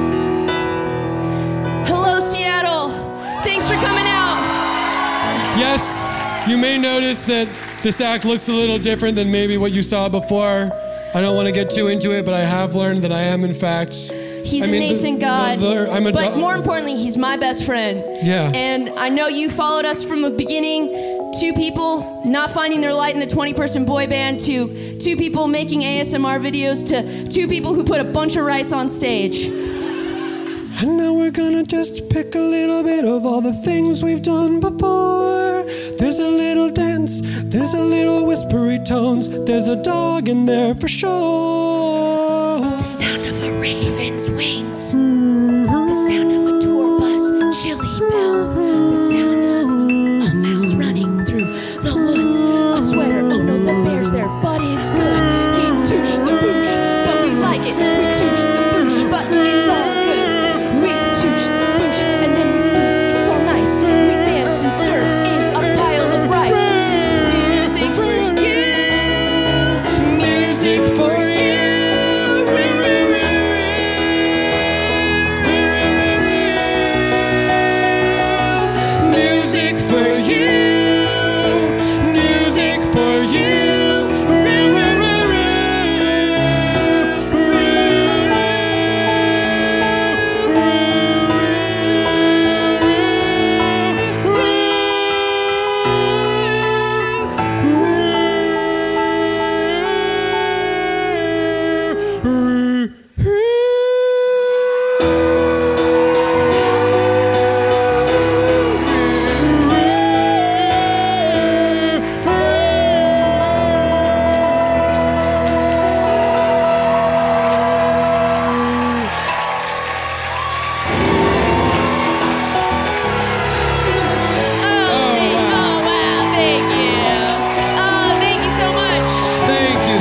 Hello, Seattle. Thanks for coming out. Yes, you may notice that this act looks a little different than maybe what you saw before. I don't want to get too into it, but I have learned that I am, in fact, He's I a mean, the- nascent god, the- I'm a but do- more importantly, he's my best friend. Yeah. And I know you followed us from the beginning. Two people not finding their light in a twenty-person boy band, to two people making A S M R videos, to two people who put a bunch of rice on stage. And now we're gonna just pick a little bit of all the things we've done before. There's a little dance, there's a little whispery tones, there's a dog in there for sure. The sound of a raven's wings. The sound of a tour bus chili bell. The sound of a mouse running through the woods. A sweater, oh no, the bear's there, but it's good. He tooshed the boosh, but we like it. We tooshed the boosh, but it's all good. We tooshed the boosh, and then we see it's all nice. We dance and stir in a pile of rice. Music for you. Music for you.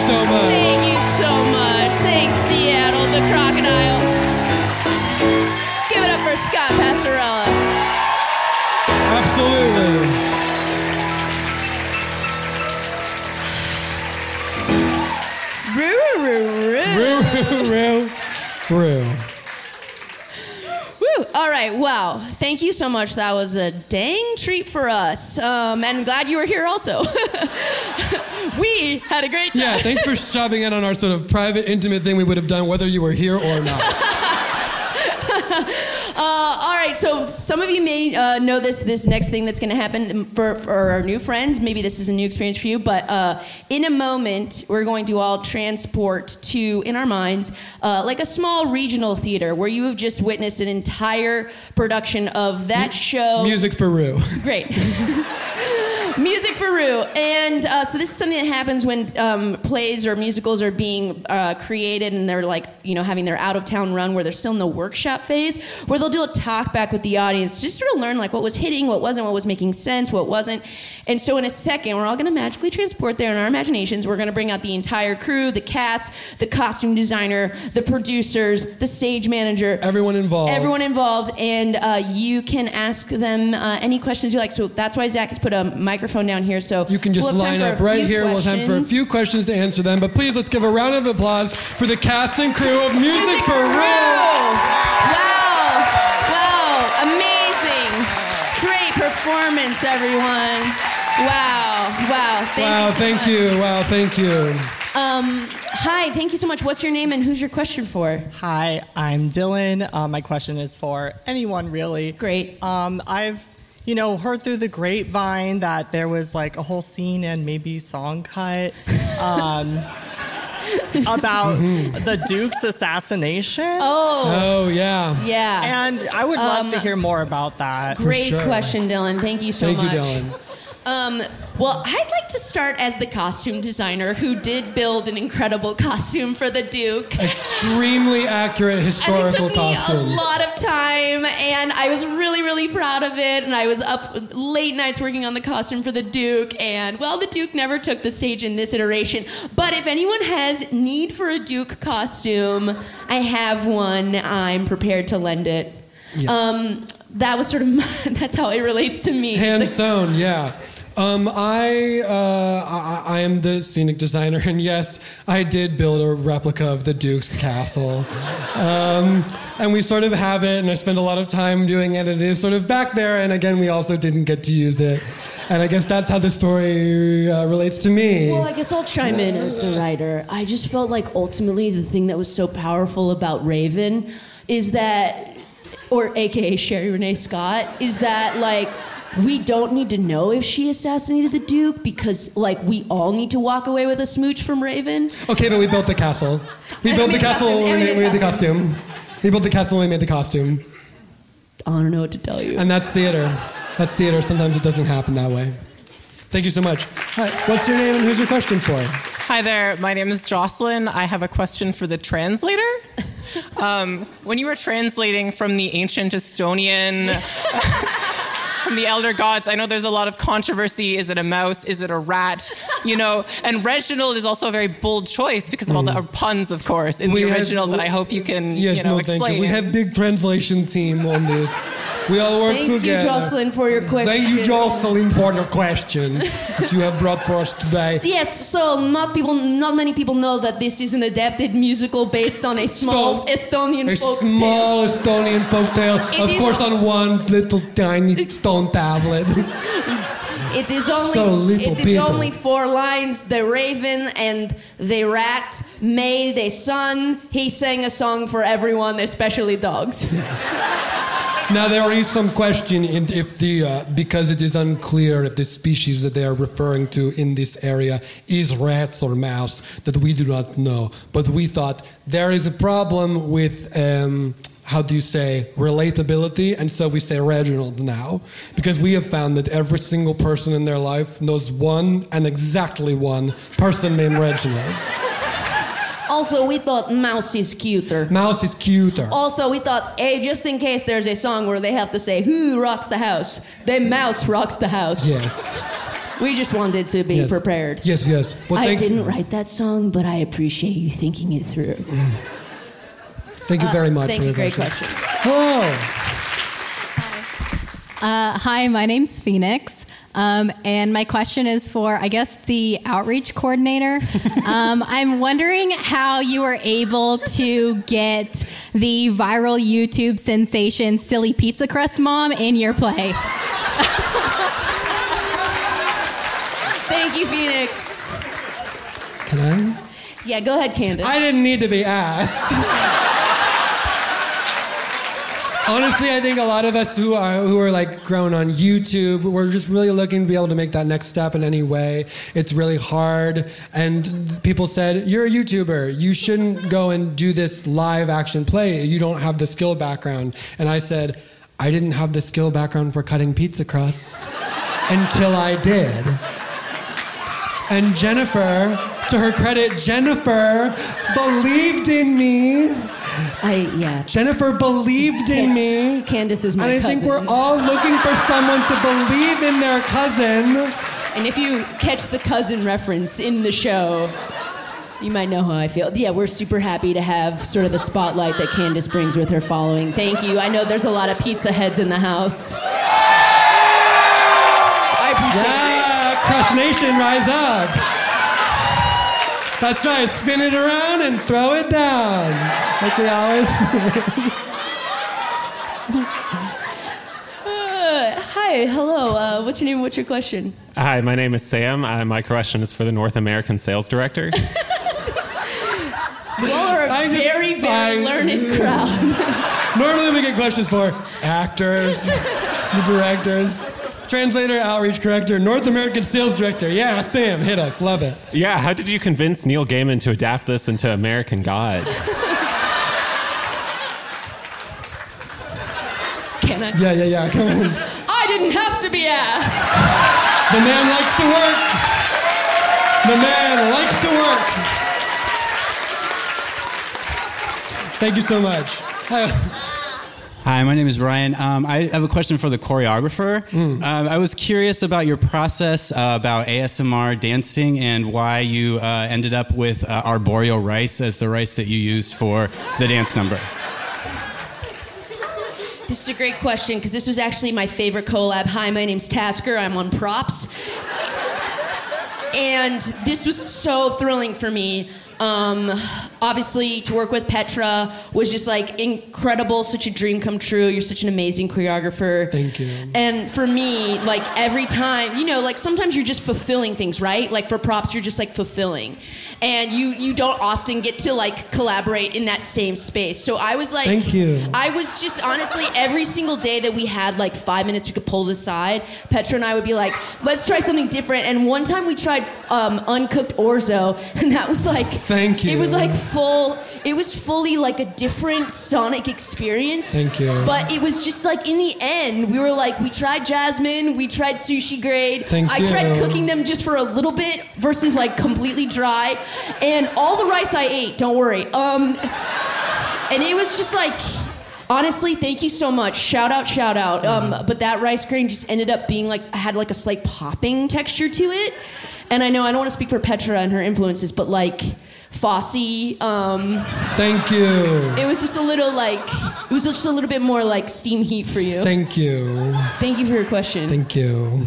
so much. Thank you so much. Thanks, Seattle, the crocodile. Give it up for Scott Passarella. Absolutely. Roo, roo, roo. Roo, roo, roo. Woo. All right. Wow. Thank you so much. That was a dang treat for us. Um, and glad you were here also. We had a great time. Yeah, thanks for stopping in on our sort of private, intimate thing we would have done whether you were here or not. Uh, all right, so some of you may uh, know this this next thing that's going to happen for, for our new friends. Maybe this is a new experience for you, but uh, in a moment, we're going to all transport to, in our minds, uh, like a small regional theater where you have just witnessed an entire production of that show. Music for Rue. Great. Music for Rue. And uh, so this is something that happens when um, plays or musicals are being uh, created and they're like, you know, having their out-of-town run where they're still in the workshop phase, where they'll do a talk back with the audience, just sort of learn like what was hitting, what wasn't, what was making sense, what wasn't. And so in a second, we're all going to magically transport there in our imaginations. We're going to bring out the entire crew, the cast, the costume designer, the producers, the stage manager. Everyone involved. Everyone involved. And uh, you can ask them uh, any questions you like. So that's why Zach has put a microphone down here. So you can just we'll line up right here. We'll have time for a few questions to answer them. But please, let's give a round of applause for the cast and crew of Music, Music for Rue. Wow. Wow. Amazing. Great performance, everyone. Wow. Wow. Thank wow, you so thank much. you. Wow, thank you. Um, hi, thank you so much. What's your name and who's your question for? Hi, I'm Dylan. Uh, my question is for anyone, really. Great. Um, I've, you know, heard through the grapevine that there was like a whole scene and maybe song cut um, about mm-hmm. the Duke's assassination. Oh. Oh, yeah. Yeah. And I would love Um, to hear more about that. Great sure. question, Dylan. Thank you so Thank much. you, Dylan. Um, well, I'd like to start as the costume designer who did build an incredible costume for the Duke. Extremely accurate historical and it took costumes. me a lot of time, and I was really, really proud of it, and I was up late nights working on the costume for the Duke, and, well, the Duke never took the stage in this iteration, but if anyone has need for a Duke costume, I have one. I'm prepared to lend it. Yeah. Um, that was sort of, my, that's how it relates to me. Hand The- sewn, yeah. Um, I, uh, I I am the scenic designer, and yes, I did build a replica of the Duke's castle. Um, and we sort of have it, and I spend a lot of time doing it, and it is sort of back there, and again, we also didn't get to use it. And I guess that's how the story uh, relates to me. Well, I guess I'll chime in as the writer. I just felt like ultimately the thing that was so powerful about Raven is that, or A K A Sherry Renee Scott, is that like, we don't need to know if she assassinated the Duke because, like, we all need to walk away with a smooch from Raven. Okay, but we built the castle. We And built we the castle costume, when and we we made the did costume. We built the castle when we made the costume. I don't know what to tell you. And that's theater. That's theater. Sometimes it doesn't happen that way. Thank you so much. Hi, what's your name and who's your question for? Hi there, my name is Jocelyn. I have a question for the translator. Um, when you were translating from the ancient Estonian, from the Elder Gods, I know there's a lot of controversy. Is it a mouse? Is it a rat? You know, and Reginald is also a very bold choice because of all the puns, of course, in We the have- original that I hope you can, Yes, you know, no, explain. thank you. We have big translation team on this. We all work Thank together. you, Jocelyn, for your question. Thank you, Jocelyn, for your question that you have brought for us today. Yes, so not people, not many people know that this is an adapted musical based on a small Stone- Estonian A folk small Estonian folktale, It of is- course, on one little tiny stone tablet. It is only So little it is people. only four lines. The raven and the rat made a son. He sang a song for everyone, especially dogs. Now there is some question in if the uh, because it is unclear if the species that they are referring to in this area is rats or mouse that we do not know. But we thought there is a problem with um, how do you say relatability, and so we say Reginald now because we have found that every single person in their life knows one and exactly one person named Reginald. Also, we thought mouse is cuter. Mouse is cuter. Also, we thought, hey, just in case there's a song where they have to say, who rocks the house? Then mouse rocks the house. Yes. We just wanted to be Yes. prepared. Yes, yes. Well, I thank- didn't write that song, but I appreciate you thinking it through. Thank you very much. Thank for you. the Great question. question. Hello. Uh, hi, my name's Phoenix. Um, and my question is for, I guess, the outreach coordinator. um, I'm wondering how you were able to get the viral YouTube sensation Silly Pizza Crust Mom in your play. Thank you, Phoenix. Can I? Yeah, go ahead, Candace. I didn't need to be asked. Honestly, I think a lot of us who are who are like grown on YouTube, we're just really looking to be able to make that next step in any way. It's really hard, and people said, "You're a YouTuber. You shouldn't go and do this live action play. You don't have the skill background." And I said, "I didn't have the skill background for cutting pizza crusts until I did." And Jennifer, to her credit, Jennifer believed in me. I yeah. Jennifer believed in me. Candace is my And I cousin. think we're all looking for someone to believe in their cousin. And if you catch the cousin reference in the show, you might know how I feel. Yeah, we're super happy to have sort of the spotlight that Candace brings with her following. Thank you. I know there's a lot of pizza heads in the house. I appreciate Yeah, Crust Nation, rise up. That's right, spin it around and throw it down. Like we always Uh, hi, hello. Uh, what's your name? What's your question? Hi, my name is Sam. Uh, my question is for the North American sales director. You all are a I just- very, very I- learned crowd. Normally we get questions for actors, the directors, translator, outreach corrector, North American sales director. Yeah, Sam, hit us. Love it. Yeah, how did you convince Neil Gaiman to adapt this into American Gods? Can I? Yeah, yeah, yeah. Come on. I didn't have to be asked. The man likes to work. The man likes to work. Thank you so much. Hi. Hi, my name is Ryan. Um, I have a question for the choreographer. Mm. Um, I was curious about your process uh, about A S M R dancing and why you uh, ended up with uh, arboreal rice as the rice that you used for the dance number. This is a great question because this was actually my favorite collab. Hi, my name's Tasker. I'm on props. And this was so thrilling for me. Um, obviously, to work with Petra was just like incredible, such a dream come true. You're such an amazing choreographer. Thank you. And for me, like every time, you know, like sometimes you're just fulfilling things, right? Like for props, you're just like fulfilling. And you you don't often get to like collaborate in that same space. So I was like, Thank you. I was just honestly every single day that we had like five minutes we could pull this aside, Petra and I would be like, let's try something different. And one time we tried um, uncooked orzo, and that was like, Thank you. It was like full. It was fully like a different sonic experience. Thank you. But it was just like in the end, we were like, we tried jasmine, we tried sushi grade. Thank I you. tried cooking them just for a little bit versus like completely dry. And all the rice I ate, don't worry. Um, and it was just like, honestly, thank you so much. Shout out, shout out. Um, but that rice grain just ended up being like, had like a slight popping texture to it. And I know I don't want to speak for Petra and her influences, but like Fosse. Um, Thank you. it was just a little like, it was just a little bit more like steam heat for you. Thank you. Thank you for your question. Thank you.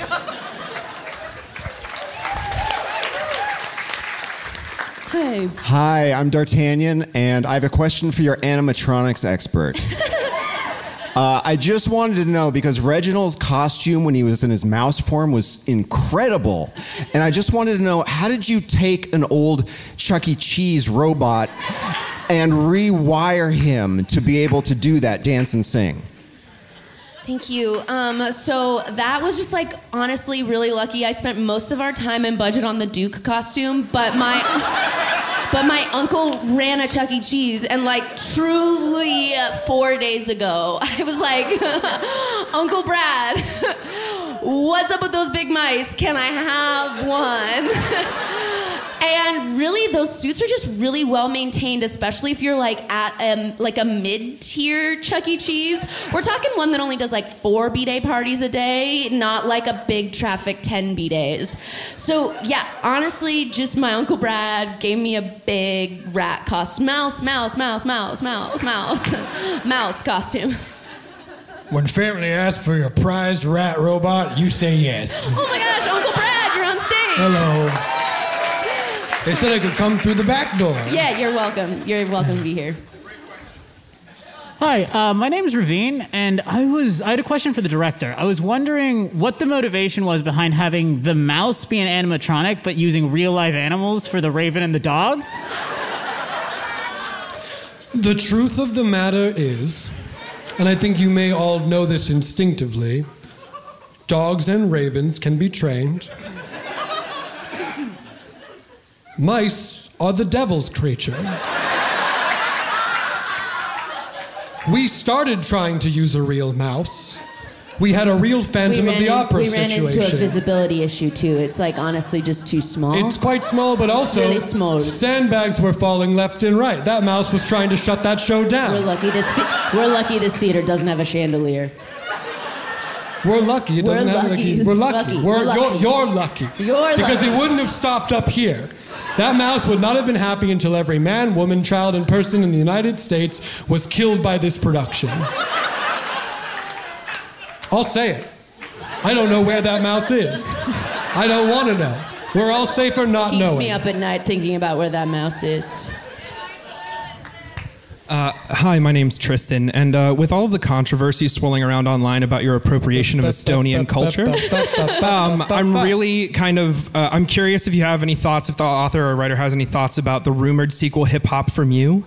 Hi. Hi, I'm D'Artagnan, and I have a question for your animatronics expert. Uh, I just wanted to know, because Reginald's costume when he was in his mouse form was incredible. And I just wanted to know, how did you take an old Chuck E. Cheese robot and rewire him to be able to do that dance and sing? Thank you. Um, so that was just like honestly really lucky. I spent most of our time and budget on the Duke costume, but my but my uncle ran a Chuck E. Cheese, and like truly four days ago, I was like, Uncle Brad, what's up with those big mice? Can I have one? And really, those suits are just really well maintained, especially if you're like at um, like a mid-tier Chuck E. Cheese. We're talking one that only does like four B-Day parties a day, not like a big traffic ten B-Days. So yeah, honestly, just my Uncle Brad gave me a big rat costume. Mouse, mouse, mouse, mouse, mouse, mouse, mouse costume. When family asks for your prized rat robot, you say yes. Oh my gosh, Uncle Brad, you're on stage. Hello. They said I could come through the back door. Yeah, you're welcome. You're welcome to be here. Hi, uh, my name is Raveen, and I was I had a question for the director. I was wondering what the motivation was behind having the mouse be an animatronic, but using real live animals for the raven and the dog. The truth of the matter is, and I think you may all know this instinctively, dogs and ravens can be trained. Mice are the devil's creature. We started trying to use a real mouse. We had a real Phantom of the Opera we ran situation. into a visibility issue too. It's like honestly just too small. It's quite small, but also really small. Sandbags were falling left and right. That mouse was trying to shut that show down. We're lucky this the- we're lucky this theater doesn't have a chandelier. We're lucky. It doesn't We're have lucky. like we're lucky. Lucky. We're, We're lucky. You're, you're lucky. You're because lucky. it wouldn't have stopped up here. That mouse would not have been happy until every man, woman, child, and person in the United States was killed by this production. I'll say it. I don't know where that mouse is. I don't want to know. We're all safer not Keeps knowing. me up at night thinking about where that mouse is. Uh, hi, my name's Tristan, and uh, with all of the controversy swirling around online about your appropriation of Estonian culture, um, I'm really kind of, uh, I'm curious if you have any thoughts, if the author or writer has any thoughts about the rumored sequel Hip Hop From You.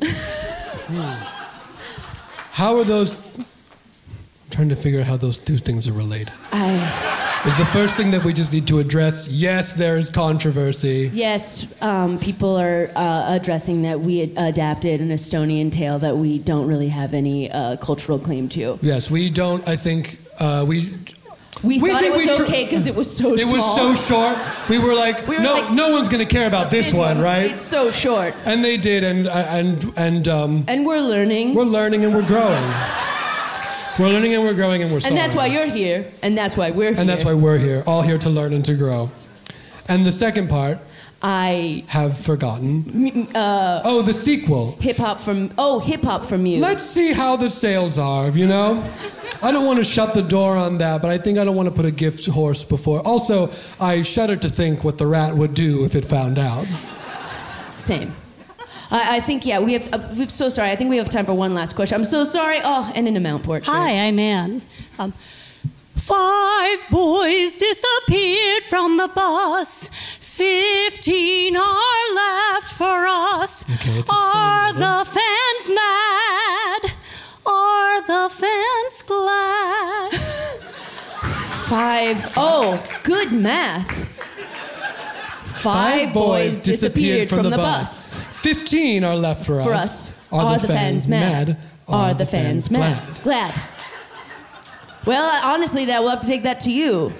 How are those... I'm trying to figure out how those two things are related. I... Is the first thing that we just need to address, yes, there is controversy. Yes, um, people are uh, addressing that we ad- adapted an Estonian tale that we don't really have any uh, cultural claim to. Yes, we don't, I think, uh, we... We, We thought think it was we tr- okay because it was so It small. was so short. We were like, We were no, like, no one's going to care about this, one, right? It's so short. And they did, and and and um. And we're learning. We're learning and we're growing. We're learning and we're growing and we're sorry. And that's why you're here, and that's why we're here. And that's why we're here, all here to learn and to grow. And the second part, I have forgotten. Uh, oh, the sequel. Hip hop from oh, hip hop from you. Let's see how the sales are. You know, I don't want to shut the door on that, but I think I don't want to put a gift horse before. Also, I shudder to think what the rat would do if it found out. Same. I, I think, yeah, we have, uh, we're so sorry. I think we have time for one last question. I'm so sorry. Oh, and in a Mount Portrait. Hi, I'm Ann. Um, five boys disappeared from the bus. Fifteen are left for us. Okay, it's a are song, the fans mad? Are the fans glad? Five. Oh, good math. Five, boys disappeared from, the bus. Fifteen are left for us. For us. Are, the fans mad? Are the fans mad? Glad. Well, honestly, that we'll have to take that to you.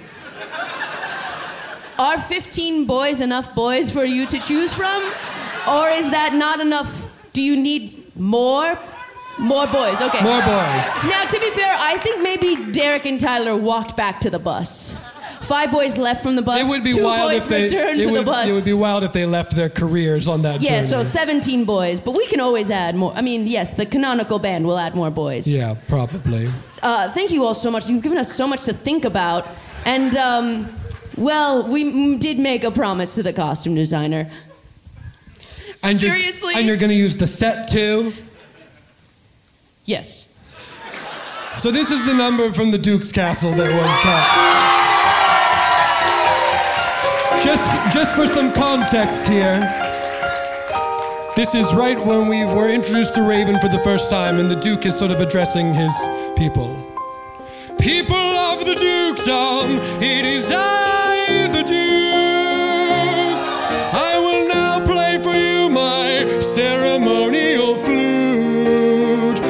Are fifteen boys enough boys for you to choose from? Or is that not enough? Do you need more? More boys, okay. More boys. Now, to be fair, I think maybe Derek and Tyler walked back to the bus. Five boys left from the bus. It would be Two wild boys if they. returned It to would, the bus. it would be wild if they left their careers on that Yeah, journey. so seventeen boys, but we can always add more. I mean, yes, the canonical band will add more boys. Yeah, probably. Uh, thank you all so much. You've given us so much to think about. And, um, well, we mm, did make a promise to the costume designer. And Seriously? You're, and you're going to use the set too? Yes. So this is the number from the Duke's Castle that was cut. Just, just for some context here, this is right when we were introduced to Raven for the first time, and the Duke is sort of addressing his people. People of the Dukedom, it is I, the Duke. I will now play for you my ceremonial flute.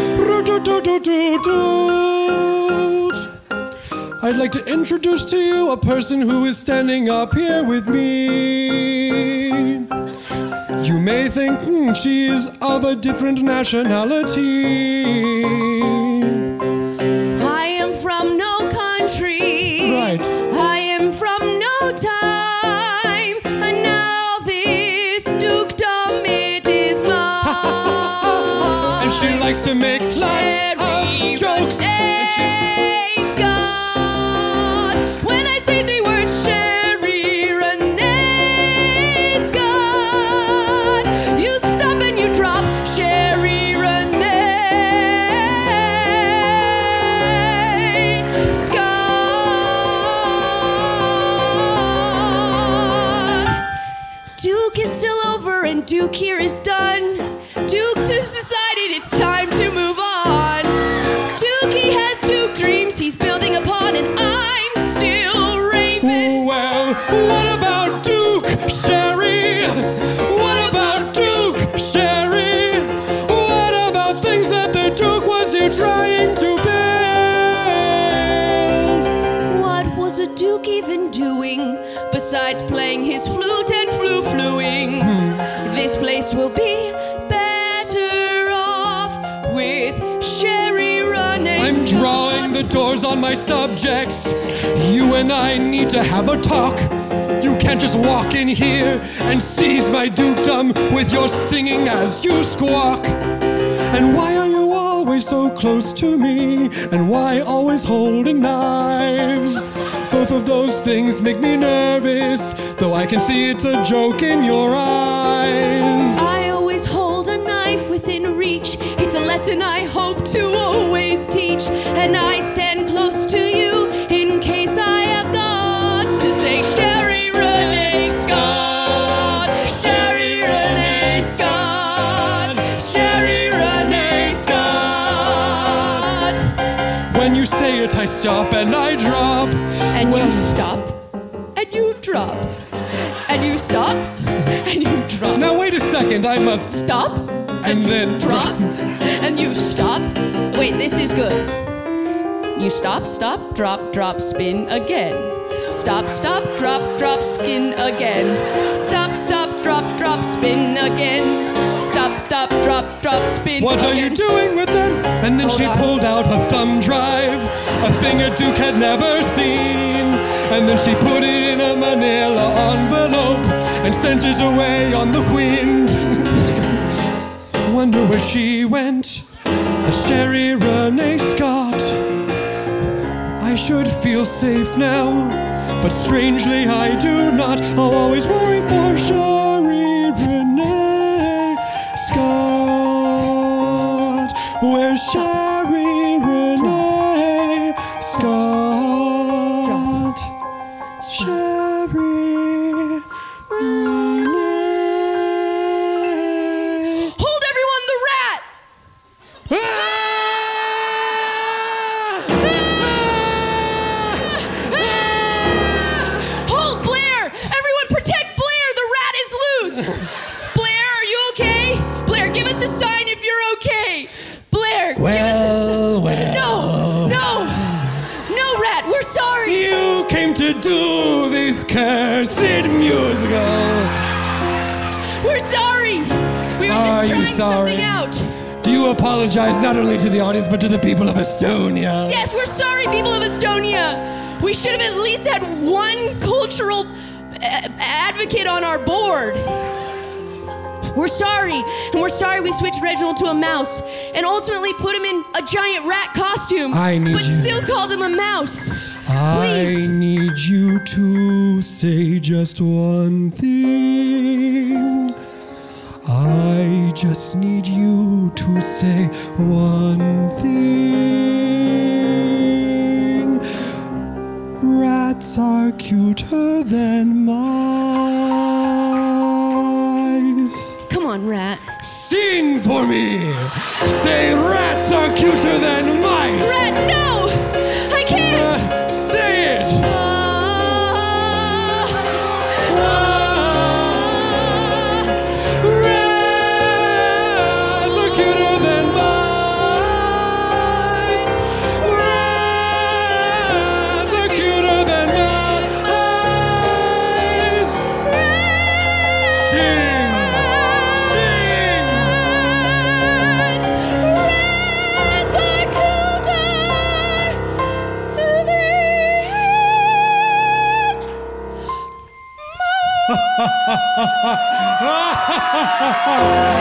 I'd like to introduce to you a person who is standing up here with me. you may think, hmm, she's of a different nationality. I am from no country. Right. I am from no time. And now this dukedom, it is mine. And she likes to make lots Sherry of jokes. Renee Scott. When I say three words, Sherry Renee Scott, you stop and you drop Sherry Renee Scott. Duke is still over and Duke here is done. Duke has decided it's time to move on. Dookie has Duke dreams he's building upon, and I'm still raving. Well, what about Duke Sherry? What about Duke Sherry? What about things that the Duke was here trying to build? What was a Duke even doing besides playing his flute and flu-fluing? This place will be better off with Sherry Renee I'm Scott. drawing the doors on my subjects. You and I need to have a talk. You can't just walk in here and seize my dukedom with your singing as you squawk. And why are you always so close to me? And why always holding knives? Both of those things make me nervous, though I can see it's a joke in your eyes. I always hold a knife within reach. It's a lesson I hope to always teach. And I stand close to you in case I have got to say Sherry Renee Scott. Sherry Renee Scott. Sherry Renee Scott. When you say it, I stop and I drop. And you stop. And you drop. And you stop. And you drop. Now wait a second, I must Stop. and then Drop. And you stop. Wait, this is good. You stop, stop, drop, drop, spin again. Stop, stop, drop, drop, skin again. Stop, stop, drop, drop, spin again. Stop, stop, drop, drop, spin What again. are you doing with it? And then Hold she on. pulled out her thumb drive, a thing a Duke had never seen. And then she put it in a manila envelope and sent it away on the wind. Wonder where she went, a Sherry Renee Scott. I should feel safe now, but strangely I do not. I'll always worry for Sherry Renee Scott. Where's Sherry Renee Scott? Sherry Renee. Hold everyone, the rat! Hold Blair! Everyone protect Blair! The rat is loose! Blair, are you okay? Blair, give us a sign if you're okay! Blair, give us a... Well, well. No! No! No, rat, we're sorry! You came to do this cursed musical. We're sorry! We were Are just you trying sorry? something out! Do you apologize not only to the audience but to the people of Estonia? Yes, we're sorry, people of Estonia! We should have at least had one cultural a- advocate on our board. We're sorry, and we're sorry we switched Reginald to a mouse and ultimately put him in a giant rat costume, I need but you- still called him a mouse. I need you to say just one thing. I just need you to say one thing. Rats are cuter than mice. Come on, rat. Sing for me. Say rats are cuter than mice. Rat, no! I can't! Uh, say it. Rats are cuter than mice. Rats are cuter than mice. Sing. all right.